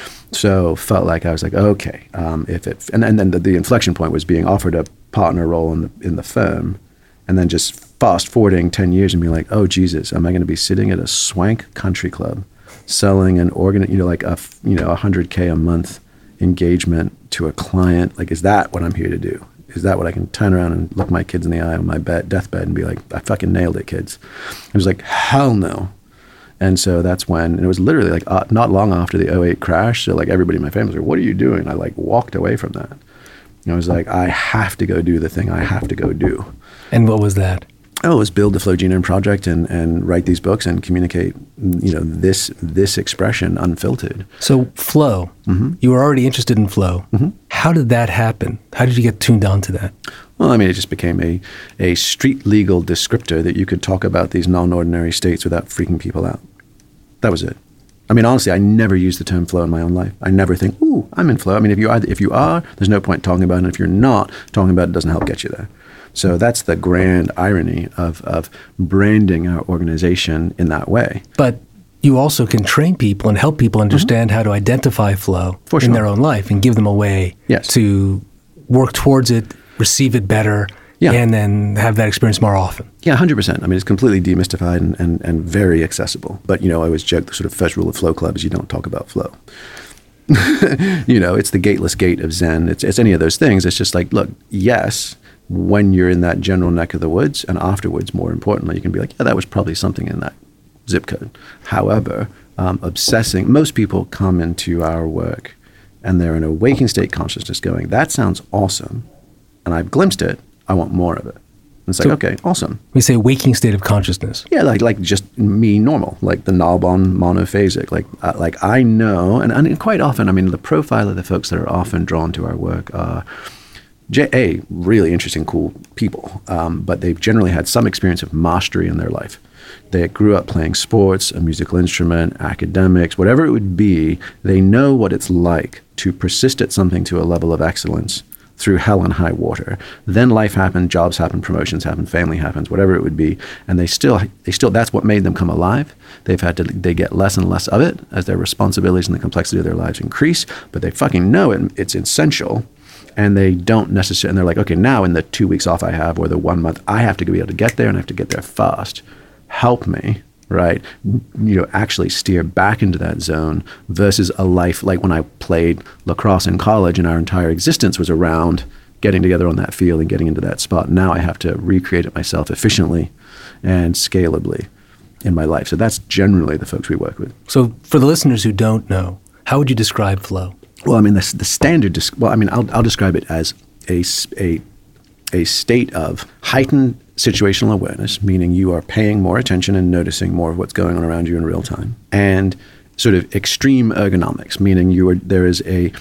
So felt like I was like, okay, um, if it, and, and then the, the inflection point was being offered a partner role in the in the firm, And then just fast forwarding ten years and being like, oh, Jesus, am I going to be sitting at a swank country club selling an organ, you know, like a, you know, one hundred K a month engagement to a client? Like, is that what I'm here to do? Is that what I can turn around and look my kids in the eye on my bed, deathbed and be like, I fucking nailed it, kids? I was like, hell no. And so that's when, and it was literally like uh, not long after the oh eight crash. So like everybody in my family was like, what are you doing? I like walked away from that. And I was like, I have to go do the thing I have to go do. And what was that? Oh, it was build the Flow Genome Project and, and write these books and communicate, you know, this this expression unfiltered. So flow, mm-hmm. you were already interested in flow. Mm-hmm. How did that happen? How did you get tuned on to that? Well, I mean, it just became a, a street legal descriptor that you could talk about these non-ordinary states without freaking people out. That was it. I mean, honestly, I never use the term flow in my own life. I never think, ooh, I'm in flow. I mean, if you are, if you are, there's no point talking about it. And if you're not, talking about it doesn't help get you there. So that's the grand irony of, of branding our organization in that way. But you also can train people and help people understand mm-hmm. how to identify flow For in sure. their own life and give them a way yes. to work towards it, receive it better, yeah. and then have that experience more often. Yeah, one hundred percent. I mean, it's completely demystified and, and, and very accessible. But, you know, I always joke the sort of first rule of Flow Club is you don't talk about flow. You know, it's the gateless gate of Zen. It's, it's any of those things. It's just like, look, yes, when you're in that general neck of the woods, and afterwards, more importantly, you can be like, yeah, that was probably something in that zip code. However, um, obsessing, most people come into our work and they're in a waking state consciousness going, that sounds awesome. And I've glimpsed it. I want more of it. And it's like, so, okay, awesome. We say waking state of consciousness. Yeah, like like just me normal, like the Nalban monophasic. Like uh, like I know, and, and quite often, I mean, the profile of the folks that are often drawn to our work are, J- A, really interesting, cool people, um, but they've generally had some experience of mastery in their life. They grew up playing sports, a musical instrument, academics, whatever it would be. They know what it's like to persist at something to a level of excellence through hell and high water. Then life happened, jobs happen, promotions happen, family happens, whatever it would be, and they still, they still, that's what made them come alive. They've had to, they get less and less of it as their responsibilities and the complexity of their lives increase, but they fucking know it, it's essential, and they don't necessarily, and they're like, okay, now in the two weeks off I have, or the one month, I have to be able to get there, and I have to get there fast. Help me, right? You know, actually steer back into that zone versus a life like when I played lacrosse in college and our entire existence was around getting together on that field and getting into that spot. Now I have to recreate it myself efficiently and scalably in my life. So that's generally the folks we work with. So for the listeners who don't know, how would you describe flow? Well, I mean, the, the standard, well, I mean, I'll, I'll describe it as a, a, a state of heightened situational awareness, meaning you are paying more attention and noticing more of what's going on around you in real time, and sort of extreme ergonomics, meaning you are, there is a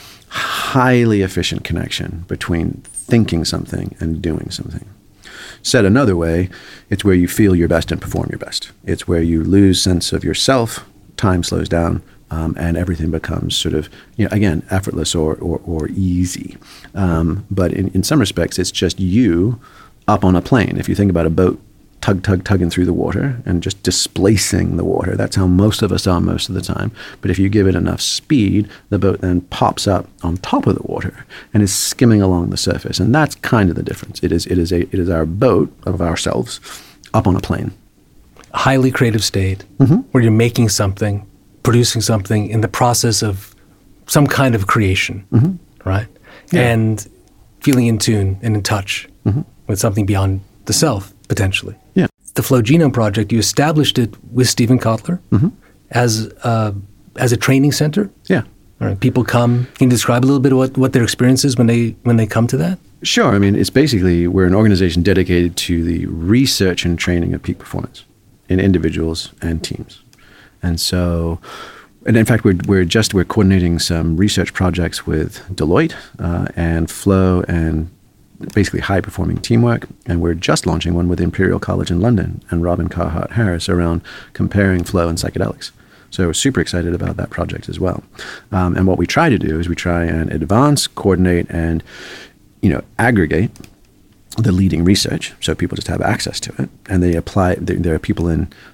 highly efficient connection between thinking something and doing something. Said another way, it's where you feel your best and perform your best. It's where you lose sense of yourself, time slows down, um, and everything becomes sort of, you know, again, effortless or or, or easy. Um, but in, in some respects, it's just you up on a plane. If you think about a boat tug, tug, tugging through the water and just displacing the water, that's how most of us are most of the time. But if you give it enough speed, the boat then pops up on top of the water and is skimming along the surface. And that's kind of the difference. It is it is a it is our boat of ourselves up on a plane. A highly creative state mm-hmm. where you're making something, producing something in the process of some kind of creation, mm-hmm. right? Yeah. And feeling in tune and in touch mm-hmm. with something beyond the self, potentially. Yeah. The Flow Genome Project, you established it with Steven Kotler mm-hmm. as, a, as a training center. Yeah. All right. People come, can you describe a little bit of what, what their experience is when they, when they come to that? Sure. I mean, it's basically, we're an organization dedicated to the research and training of peak performance in individuals and teams. And so, and in fact, we're, we're just, we're coordinating some research projects with Deloitte uh, and Flow and basically high-performing teamwork, and we're just launching one with Imperial College in London and Robin Carhart-Harris around comparing flow and psychedelics. So we're super excited about that project as well. Um, and what we try to do is we try and advance, coordinate, and you know aggregate the leading research, so people just have access to it, and they apply. There, there are people in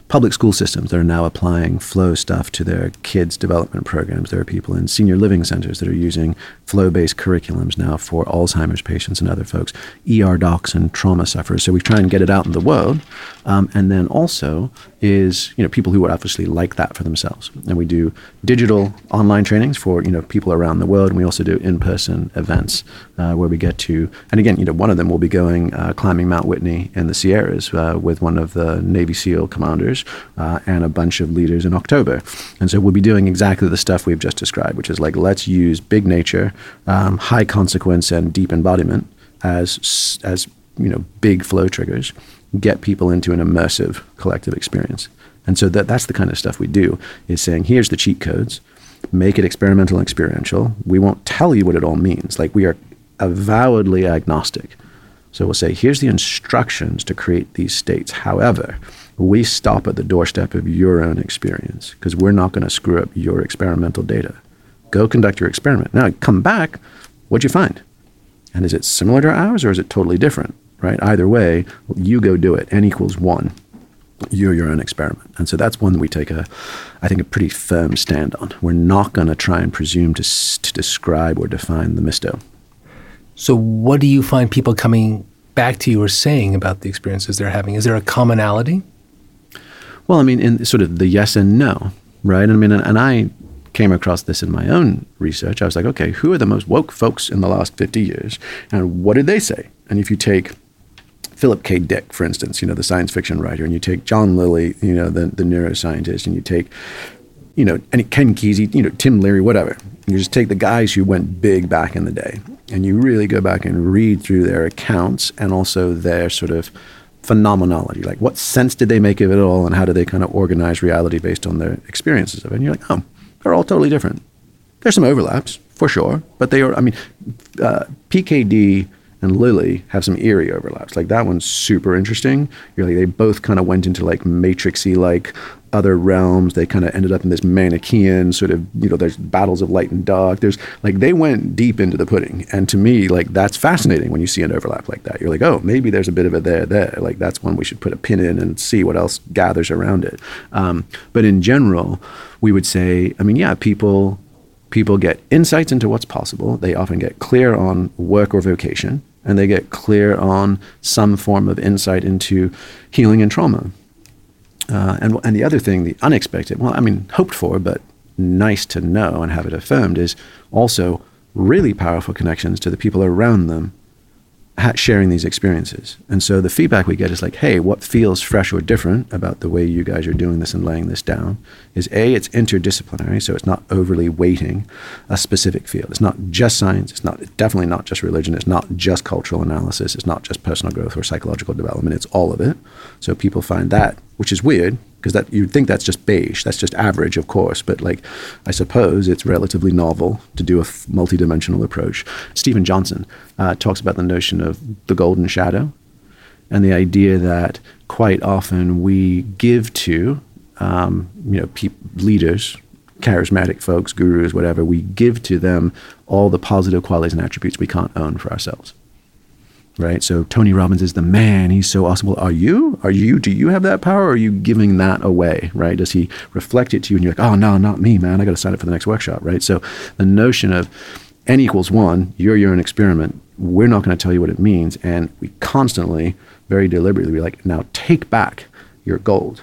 public school systems that are now applying flow stuff to their kids' development programs. There are people in senior living centers that are using flow-based curriculums now for Alzheimer's patients and other folks, E R docs and trauma sufferers. So we try and get it out in the world. Um, and then also is, you know, people who would obviously like that for themselves. And we do digital online trainings for, you know, people around the world. And we also do in-person events uh, where we get to, and again, you know, one of them will be going uh, climbing Mount Whitney in the Sierras uh, with one of the Navy SEAL commanders uh, and a bunch of leaders in October. And so we'll be doing exactly the stuff we've just described, which is like, let's use big nature, um, high consequence and deep embodiment as, as, you know, big flow triggers, get people into an immersive collective experience. And so that that's the kind of stuff we do, is saying, here's the cheat codes, make it experimental and experiential. We won't tell you what it all means. Like, we are avowedly agnostic. So we'll say, here's the instructions to create these states. However, we stop at the doorstep of your own experience because we're not going to screw up your experimental data. Go conduct your experiment. Now, come back, what'd you find? And is it similar to ours or is it totally different? Right? Either way, you go do it. N equals one. You're your own experiment. And so that's one we take a, I think, a pretty firm stand on. We're not going to try and presume to, to describe or define the mysto. So what do you find people coming back to you or saying about the experiences they're having? Is there a commonality? Well, I mean, in sort of the yes and no, right? I mean, and, and I came across this in my own research. I was like, okay, who are the most woke folks in the last fifty years? And what did they say? And if you take Philip K. Dick, for instance, you know, the science fiction writer, and you take John Lilly, you know, the, the neuroscientist, and you take, you know, and Ken Kesey, you know, Tim Leary, whatever. You just take the guys who went big back in the day, and you really go back and read through their accounts and also their sort of phenomenology. Like, what sense did they make of it all, and how do they kind of organize reality based on their experiences of it? And you're like, oh, they're all totally different. There's some overlaps, for sure, but they are, I mean, uh, P K D and Lilly have some eerie overlaps. Like, that one's super interesting. You're like, they both kind of went into like matrixy like other realms. They kind of ended up in this Manichaean sort of, you know, there's battles of light and dark. There's like, they went deep into the pudding. And to me, like, that's fascinating when you see an overlap like that. You're like, oh, maybe there's a bit of a there, there. Like, that's one we should put a pin in and see what else gathers around it. Um, but in general, we would say, I mean, yeah, people... People get insights into what's possible. They often get clear on work or vocation, and they get clear on some form of insight into healing and trauma. Uh, and and the other thing, the unexpected, well, I mean, hoped for, but nice to know and have it affirmed, is also really powerful connections to the people around them ha- sharing these experiences. And so the feedback we get is like, hey, what feels fresh or different about the way you guys are doing this and laying this down is, A, it's interdisciplinary, so it's not overly weighting a specific field. It's not just science. It's not it's definitely not just religion. It's not just cultural analysis. It's not just personal growth or psychological development. It's all of it. So people find that, which is weird, because that you'd think that's just beige. That's just average, of course. But like, I suppose it's relatively novel to do a f- multidimensional approach. Stephen Johnson uh, talks about the notion of the golden shadow and the idea that quite often we give to um, you know, pe- leaders, charismatic folks, gurus, whatever, we give to them all the positive qualities and attributes we can't own for ourselves. Right? So Tony Robbins is the man. He's so awesome. Well, are you? Are you? Do you have that power, or are you giving that away? Right? Does he reflect it to you and you're like, oh, no, not me, man. I got to sign up for the next workshop. Right? So the notion of N equals one, you're your own experiment. We're not going to tell you what it means. And we constantly, very deliberately, be like, now take back your gold.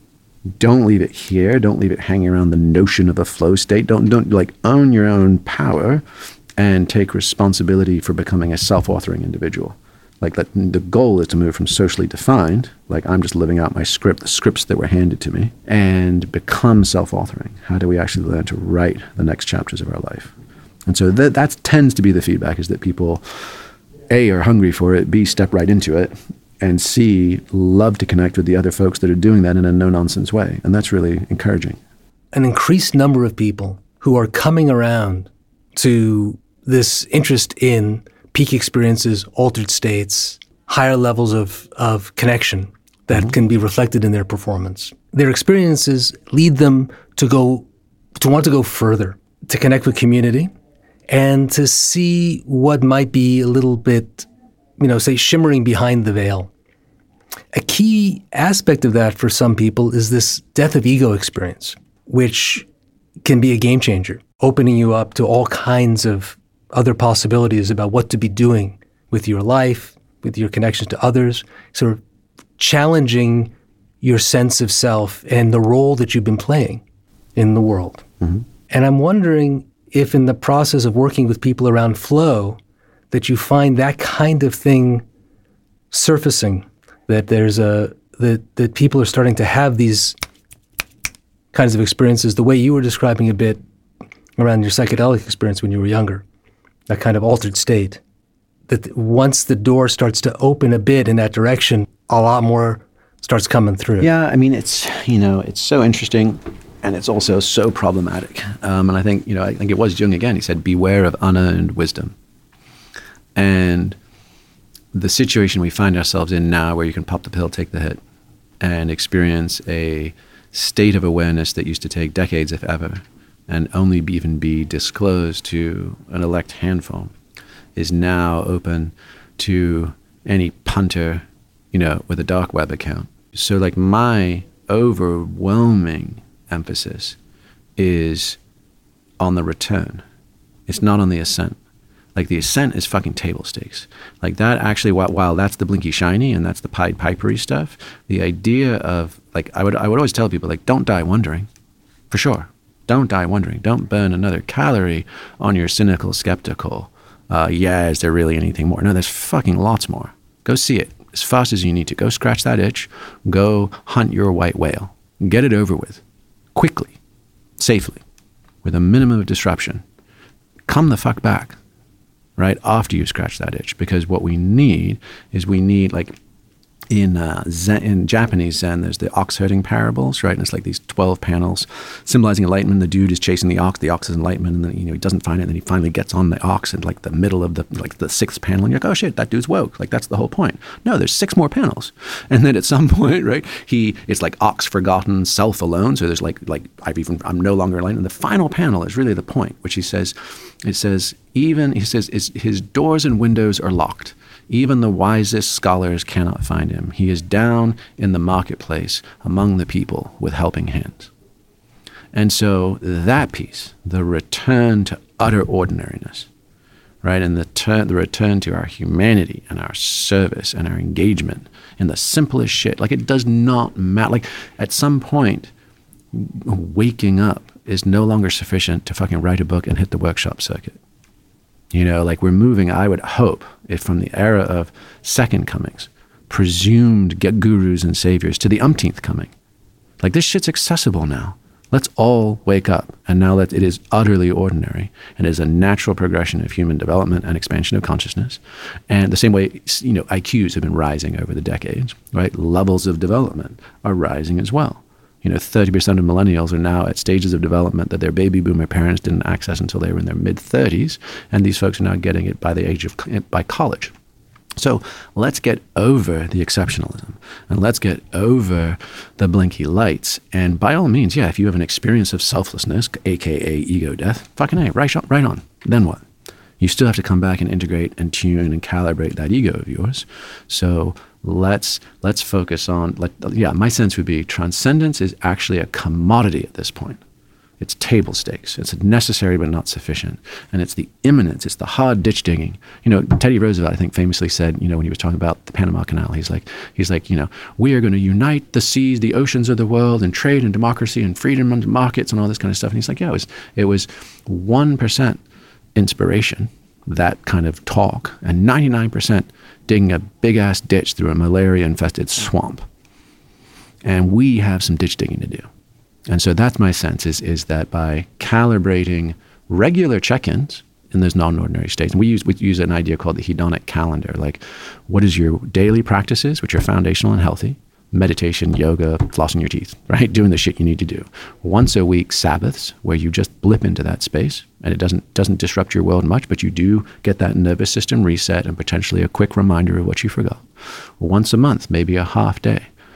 Don't leave it here. Don't leave it hanging around the notion of a flow state. Don't, don't like own your own power and take responsibility for becoming a self-authoring individual. Like, that, the goal is to move from socially defined, like I'm just living out my script, the scripts that were handed to me, and become self-authoring. How do we actually learn to write the next chapters of our life? And so that that tends to be the feedback, is that people, A, are hungry for it, B, step right into it, and C, love to connect with the other folks that are doing that in a no-nonsense way. And that's really encouraging. An increased number of people who are coming around to this interest in peak experiences, altered states, higher levels of, of connection that mm-hmm. can be reflected in their performance. Their experiences lead them to go, to want to go further, to connect with community, and to see what might be a little bit, you know, say, shimmering behind the veil. a key aspect of that for some people is this death of ego experience, which can be a game changer, opening you up to all kinds of other possibilities about what to be doing with your life, with your connections to others, sort of challenging your sense of self and the role that you've been playing in the world. Mm-hmm. And I'm wondering if in the process of working with people around flow, that you find that kind of thing surfacing, that there's a that that people are starting to have these kinds of experiences, the way you were describing a bit around your psychedelic experience when you were younger, that kind of altered state, that once the door starts to open a bit in that direction, a lot more starts coming through. Yeah, I mean, it's, you know, it's so interesting, and it's also so problematic. Um, and I think, you know, I think it was Jung again, he said, beware of unearned wisdom. And the situation we find ourselves in now, where you can pop the pill, take the hit, and experience a state of awareness that used to take decades, if ever, and only be, even be disclosed to an elect handful, is now open to any punter, you know, with a dark web account. So like my overwhelming emphasis is on the return. It's not on the ascent. Like the ascent is fucking table stakes. Like that actually, while, while that's the blinky shiny and that's the Pied Pipery stuff, the idea of like, I would I would always tell people like, don't die wondering, for sure. Don't die wondering. Don't burn another calorie on your cynical, skeptical, uh, yeah, is there really anything more? No, there's fucking lots more. Go see it as fast as you need to. Go scratch that itch. Go hunt your white whale. Get it over with, quickly, safely, with a minimum of disruption. Come the fuck back. Right after you scratch that itch, because what we need is we need like in uh, Zen, in Japanese Zen, there's the ox herding parables, right? And it's like these twelve panels symbolizing enlightenment. The dude is chasing the ox, the ox is enlightenment, and then you know he doesn't find it, and then he finally gets on the ox in like the middle of the like the sixth panel, and you're like, oh shit, that dude's woke. Like that's the whole point. No, there's six more panels, and then at some point, right? He it's like ox forgotten, self alone. So there's like like I've even I'm no longer enlightened. And the final panel is really the point, which he says, it says even he says is his doors and windows are locked. Even the wisest scholars cannot find him. He is down in the marketplace among the people with helping hands. And so that piece, the return to utter ordinariness, right? And the, ter- the return to our humanity and our service and our engagement in the simplest shit. Like it does not matter. Like at some point, waking up is no longer sufficient to fucking write a book and hit the workshop circuit. You know, like we're moving, I would hope, if from the era of second comings, presumed get gurus and saviors, to the umpteenth coming. Like this shit's accessible now. Let's all wake up. And now that it is utterly ordinary and is a natural progression of human development and expansion of consciousness. And the same way, you know, I Qs have been rising over the decades, right? Levels of development are rising as well. You know, thirty percent of millennials are now at stages of development that their baby boomer parents didn't access until they were in their mid-thirties, and these folks are now getting it by the age of by college. So let's get over the exceptionalism, and let's get over the blinky lights. And by all means, yeah, if you have an experience of selflessness, aka ego death, fucking A, right on, right on. Then what? You still have to come back and integrate and tune and calibrate that ego of yours. So let's let's focus on, like, yeah, my sense would be transcendence is actually a commodity at this point. It's table stakes. It's necessary but not sufficient. And it's the imminence. It's the hard ditch digging. You know, Teddy Roosevelt, I think, famously said, you know, when he was talking about the Panama Canal, he's like, he's like, you know, we are going to unite the seas, the oceans of the world, and trade and democracy and freedom under markets and all this kind of stuff. And he's like, yeah, it was it was one percent inspiration, that kind of talk, and ninety-nine percent digging a big-ass ditch through a malaria-infested swamp. And we have some ditch digging to do. And so that's my sense, is is that by calibrating regular check-ins in those non-ordinary states, and we use we use an idea called the hedonic calendar, like what is your daily practices, which are foundational and healthy, meditation, yoga, flossing your teeth, right? Doing the shit you need to do. Once a week Sabbaths, where you just blip into that space, and it doesn't doesn't disrupt your world much, but you do get that nervous system reset and potentially a quick reminder of what you forgot. Once a month, maybe a half day.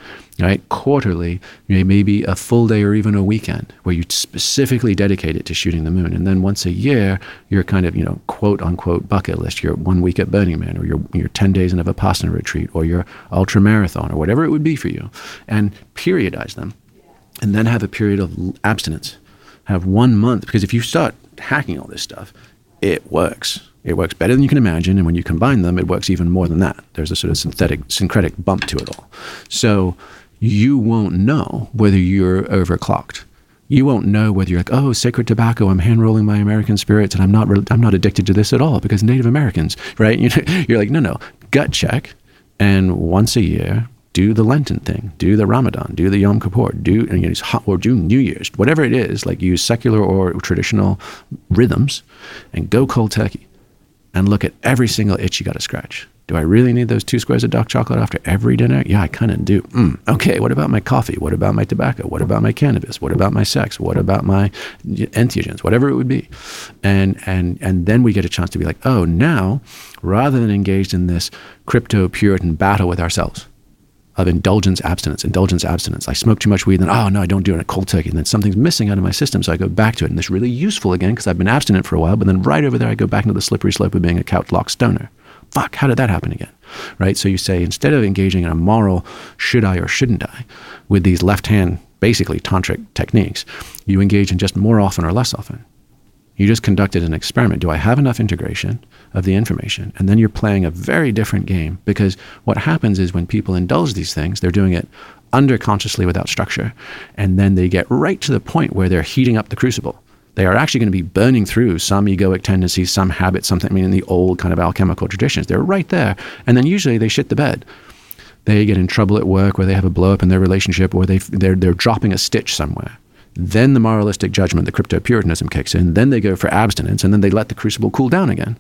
right? Quarterly, maybe a full day or even a weekend where you specifically dedicate it to shooting the moon. And then once a year, your kind of, you know, quote unquote bucket list, your one week at Burning Man, or your, your ten days in a Vipassana retreat, or your ultra marathon, or whatever it would be for you, and periodize them. And then have a period of abstinence. Have one month, because if you start hacking all this stuff, it works. It works better than you can imagine, and when you combine them, it works even more than that. There's a sort of synthetic, syncretic bump to it all. So you won't know whether you're overclocked. You won't know whether you're like, oh, sacred tobacco, I'm hand-rolling my American spirits, and I'm not re- I'm not addicted to this at all because Native Americans, right? You're like, no, no, gut check, and once a year, do the Lenten thing, do the Ramadan, do the Yom Kippur, do and, you know, or do New Year's, whatever it is, like use secular or traditional rhythms, and go cold turkey. And look at every single itch you got to scratch. Do I really need those two squares of dark chocolate after every dinner? Yeah, I kind of do. Mm, okay, what about my coffee? What about my tobacco? What about my cannabis? What about my sex? What about my entheogens? Whatever it would be. And and and then we get a chance to be like, oh, now, rather than engaged in this crypto-Puritan battle with ourselves, of indulgence, abstinence, indulgence, abstinence. I smoke too much weed, and then, oh, no, I don't do it at cold turkey. And then something's missing out of my system, so I go back to it. And it's really useful again because I've been abstinent for a while, but then right over there, I go back into the slippery slope of being a couch-locked stoner. Fuck, how did that happen again? Right? So you say, instead of engaging in a moral should I or shouldn't I with these left-hand, basically tantric techniques, you engage in just more often or less often. You just conducted an experiment. Do I have enough integration of the information? And then you're playing a very different game, because what happens is when people indulge these things, they're doing it underconsciously without structure. And then they get right to the point where they're heating up the crucible. They are actually going to be burning through some egoic tendencies, some habits, something, I mean, in the old kind of alchemical traditions. They're right there. And then usually they shit the bed. They get in trouble at work, or they have a blow up in their relationship, or they they're, they're dropping a stitch somewhere. Then the moralistic judgment, the crypto-Puritanism kicks in. Then they go for abstinence, and then they let the crucible cool down again.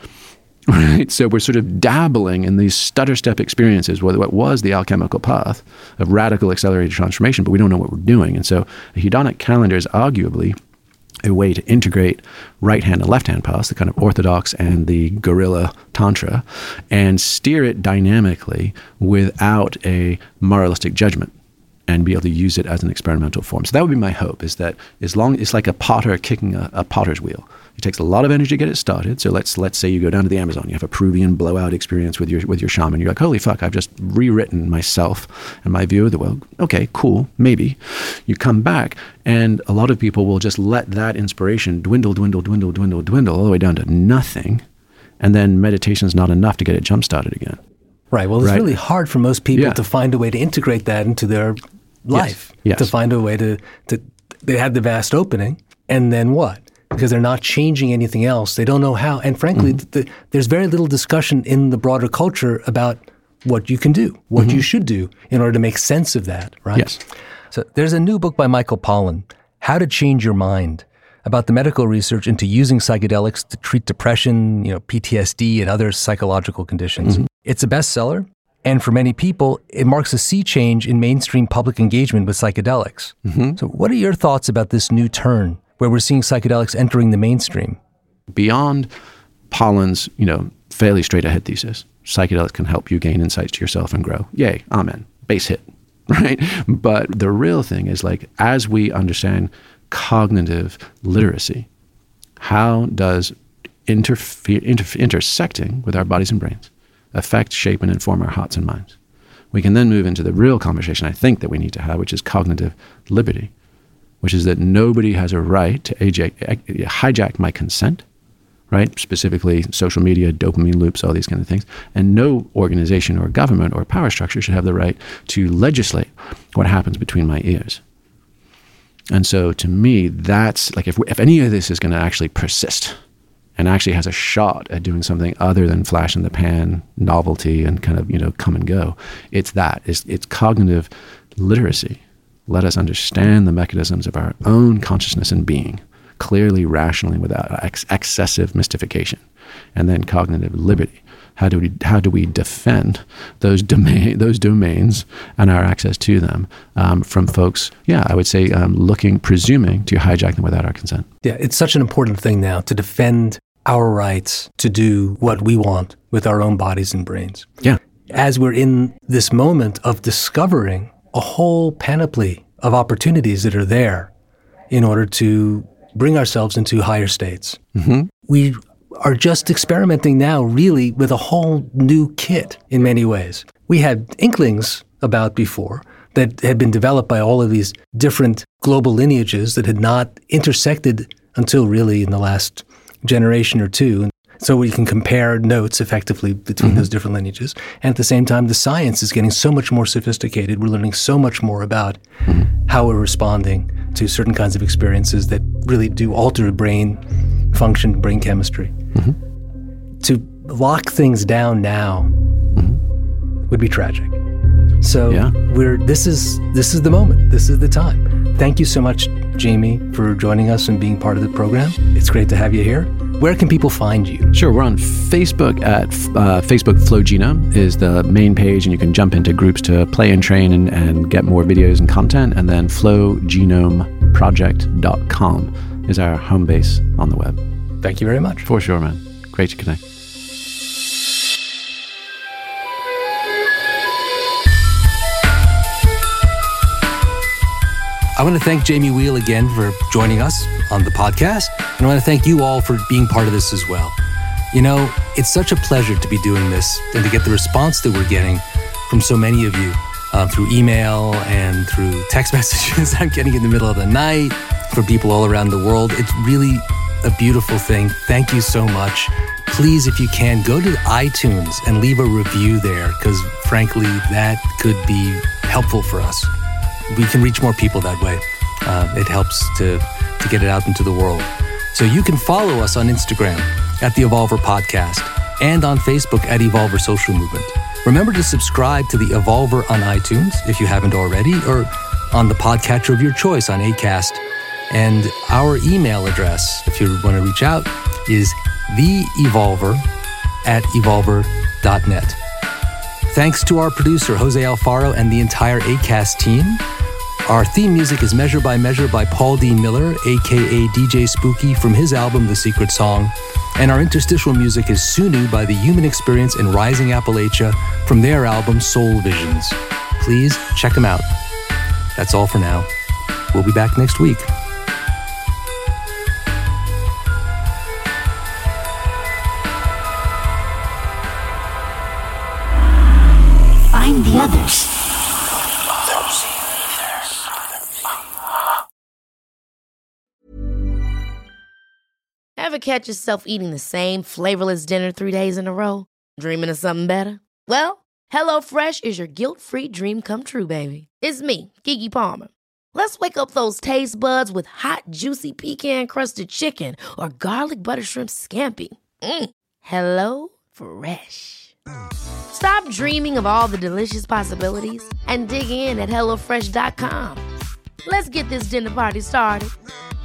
Right? So we're sort of dabbling in these stutter-step experiences, whether what was the alchemical path of radical accelerated transformation, but we don't know what we're doing. And so a hedonic calendar is arguably a way to integrate right-hand and left-hand paths, the kind of orthodox and the guerrilla tantra, and steer it dynamically without a moralistic judgment, and be able to use it as an experimental form. So that would be my hope, is that as long, it's like a potter kicking a, a potter's wheel. It takes a lot of energy to get it started. So let's let's say you go down to the Amazon, you have a Peruvian blowout experience with your with your shaman. You're like, holy fuck, I've just rewritten myself and my view of the world. Okay, cool, maybe. You come back, and a lot of people will just let that inspiration dwindle, dwindle, dwindle, dwindle, dwindle, all the way down to nothing. And then meditation is not enough to get it jump-started again. Right. Well, it's right? really hard for most people yeah. to find a way to integrate that into their life, yes. Yes. to find a way to, to, they had the vast opening, and then what? Because they're not changing anything else. They don't know how. And frankly, mm-hmm. the, there's very little discussion in the broader culture about what you can do, what mm-hmm. you should do in order to make sense of that, right? Yes. So there's a new book by Michael Pollan, How to Change Your Mind, about the medical research into using psychedelics to treat depression, you know, P T S D, and other psychological conditions. Mm-hmm. It's a bestseller. And for many people, it marks a sea change in mainstream public engagement with psychedelics. Mm-hmm. So what are your thoughts about this new turn where we're seeing psychedelics entering the mainstream? Beyond Pollan's, you know, fairly straight ahead thesis, psychedelics can help you gain insights to yourself and grow. Yay, amen, base hit, right? But the real thing is, like, as we understand cognitive literacy, how does interfe- inter- intersecting with our bodies and brains affect, shape, and inform our hearts and minds? We can then move into the real conversation I think that we need to have, which is cognitive liberty, which is that nobody has a right to hijack my consent, right? Specifically, social media, dopamine loops, all these kind of things. And no organization or government or power structure should have the right to legislate what happens between my ears. And so to me, that's like, if, if any of this is going to actually persist and actually has a shot at doing something other than flash in the pan, novelty, and kind of, you know, come and go, it's that. It's, it's cognitive literacy. Let us understand the mechanisms of our own consciousness and being, clearly, rationally, without ex- excessive mystification. And then cognitive liberty. How do we how do we defend those domain those domains and our access to them um, from folks? Yeah, I would say um, looking, presuming to hijack them without our consent. Yeah, it's such an important thing now to defend our rights to do what we want with our own bodies and brains. Yeah. As we're in this moment of discovering a whole panoply of opportunities that are there in order to bring ourselves into higher states. Mm-hmm. We are just experimenting now really with a whole new kit in many ways. We had inklings about before that had been developed by all of these different global lineages that had not intersected until really in the last generation or two. So we can compare notes effectively between mm-hmm. those different lineages. And at the same time, the science is getting so much more sophisticated. We're learning so much more about mm-hmm. how we're responding to certain kinds of experiences that really do alter brain function, brain chemistry. Mm-hmm. To lock things down now mm-hmm. would be tragic. So yeah. we're this is this is the moment. This is the time. Thank you so much, Jamie, for joining us and being part of the program. It's great to have you here. Where can people find you? Sure, we're on Facebook at uh, Facebook Flow Genome is the main page, and you can jump into groups to play and train and, and get more videos and content. And then flow genome project dot com is our home base on the web. Thank you very much. For sure, man. Great to connect. I want to thank Jamie Wheal again for joining us on the podcast. And I want to thank you all for being part of this as well. You know, it's such a pleasure to be doing this and to get the response that we're getting from so many of you uh, through email and through text messages I'm getting in the middle of the night from people all around the world. It's really a beautiful thing. Thank you so much. Please, if you can, go to iTunes and leave a review there, because frankly, that could be helpful for us. We can reach more people that way. Uh, it helps to, to get it out into the world. So you can follow us on Instagram at the Evolver Podcast and on Facebook at Evolver Social Movement. Remember to subscribe to the Evolver on iTunes if you haven't already, or on the podcatcher of your choice on Acast. And our email address, if you want to reach out, is theevolver at evolver dot net. Thanks to our producer, Jose Alfaro, and the entire Acast team. Our theme music is Measure by Measure by Paul D. Miller, a k a. D J Spooky, from his album The Secret Song. And our interstitial music is Sunu by The Human Experience in Rising Appalachia from their album Soul Visions. Please check them out. That's all for now. We'll be back next week. Find the others. Ever catch yourself eating the same flavorless dinner three days in a row? Dreaming of something better? Well, HelloFresh is your guilt-free dream come true, baby. It's me, Keke Palmer. Let's wake up those taste buds with hot, juicy pecan-crusted chicken or garlic butter shrimp scampi. Mm. Hello Fresh. Stop dreaming of all the delicious possibilities and dig in at hello fresh dot com. Let's get this dinner party started.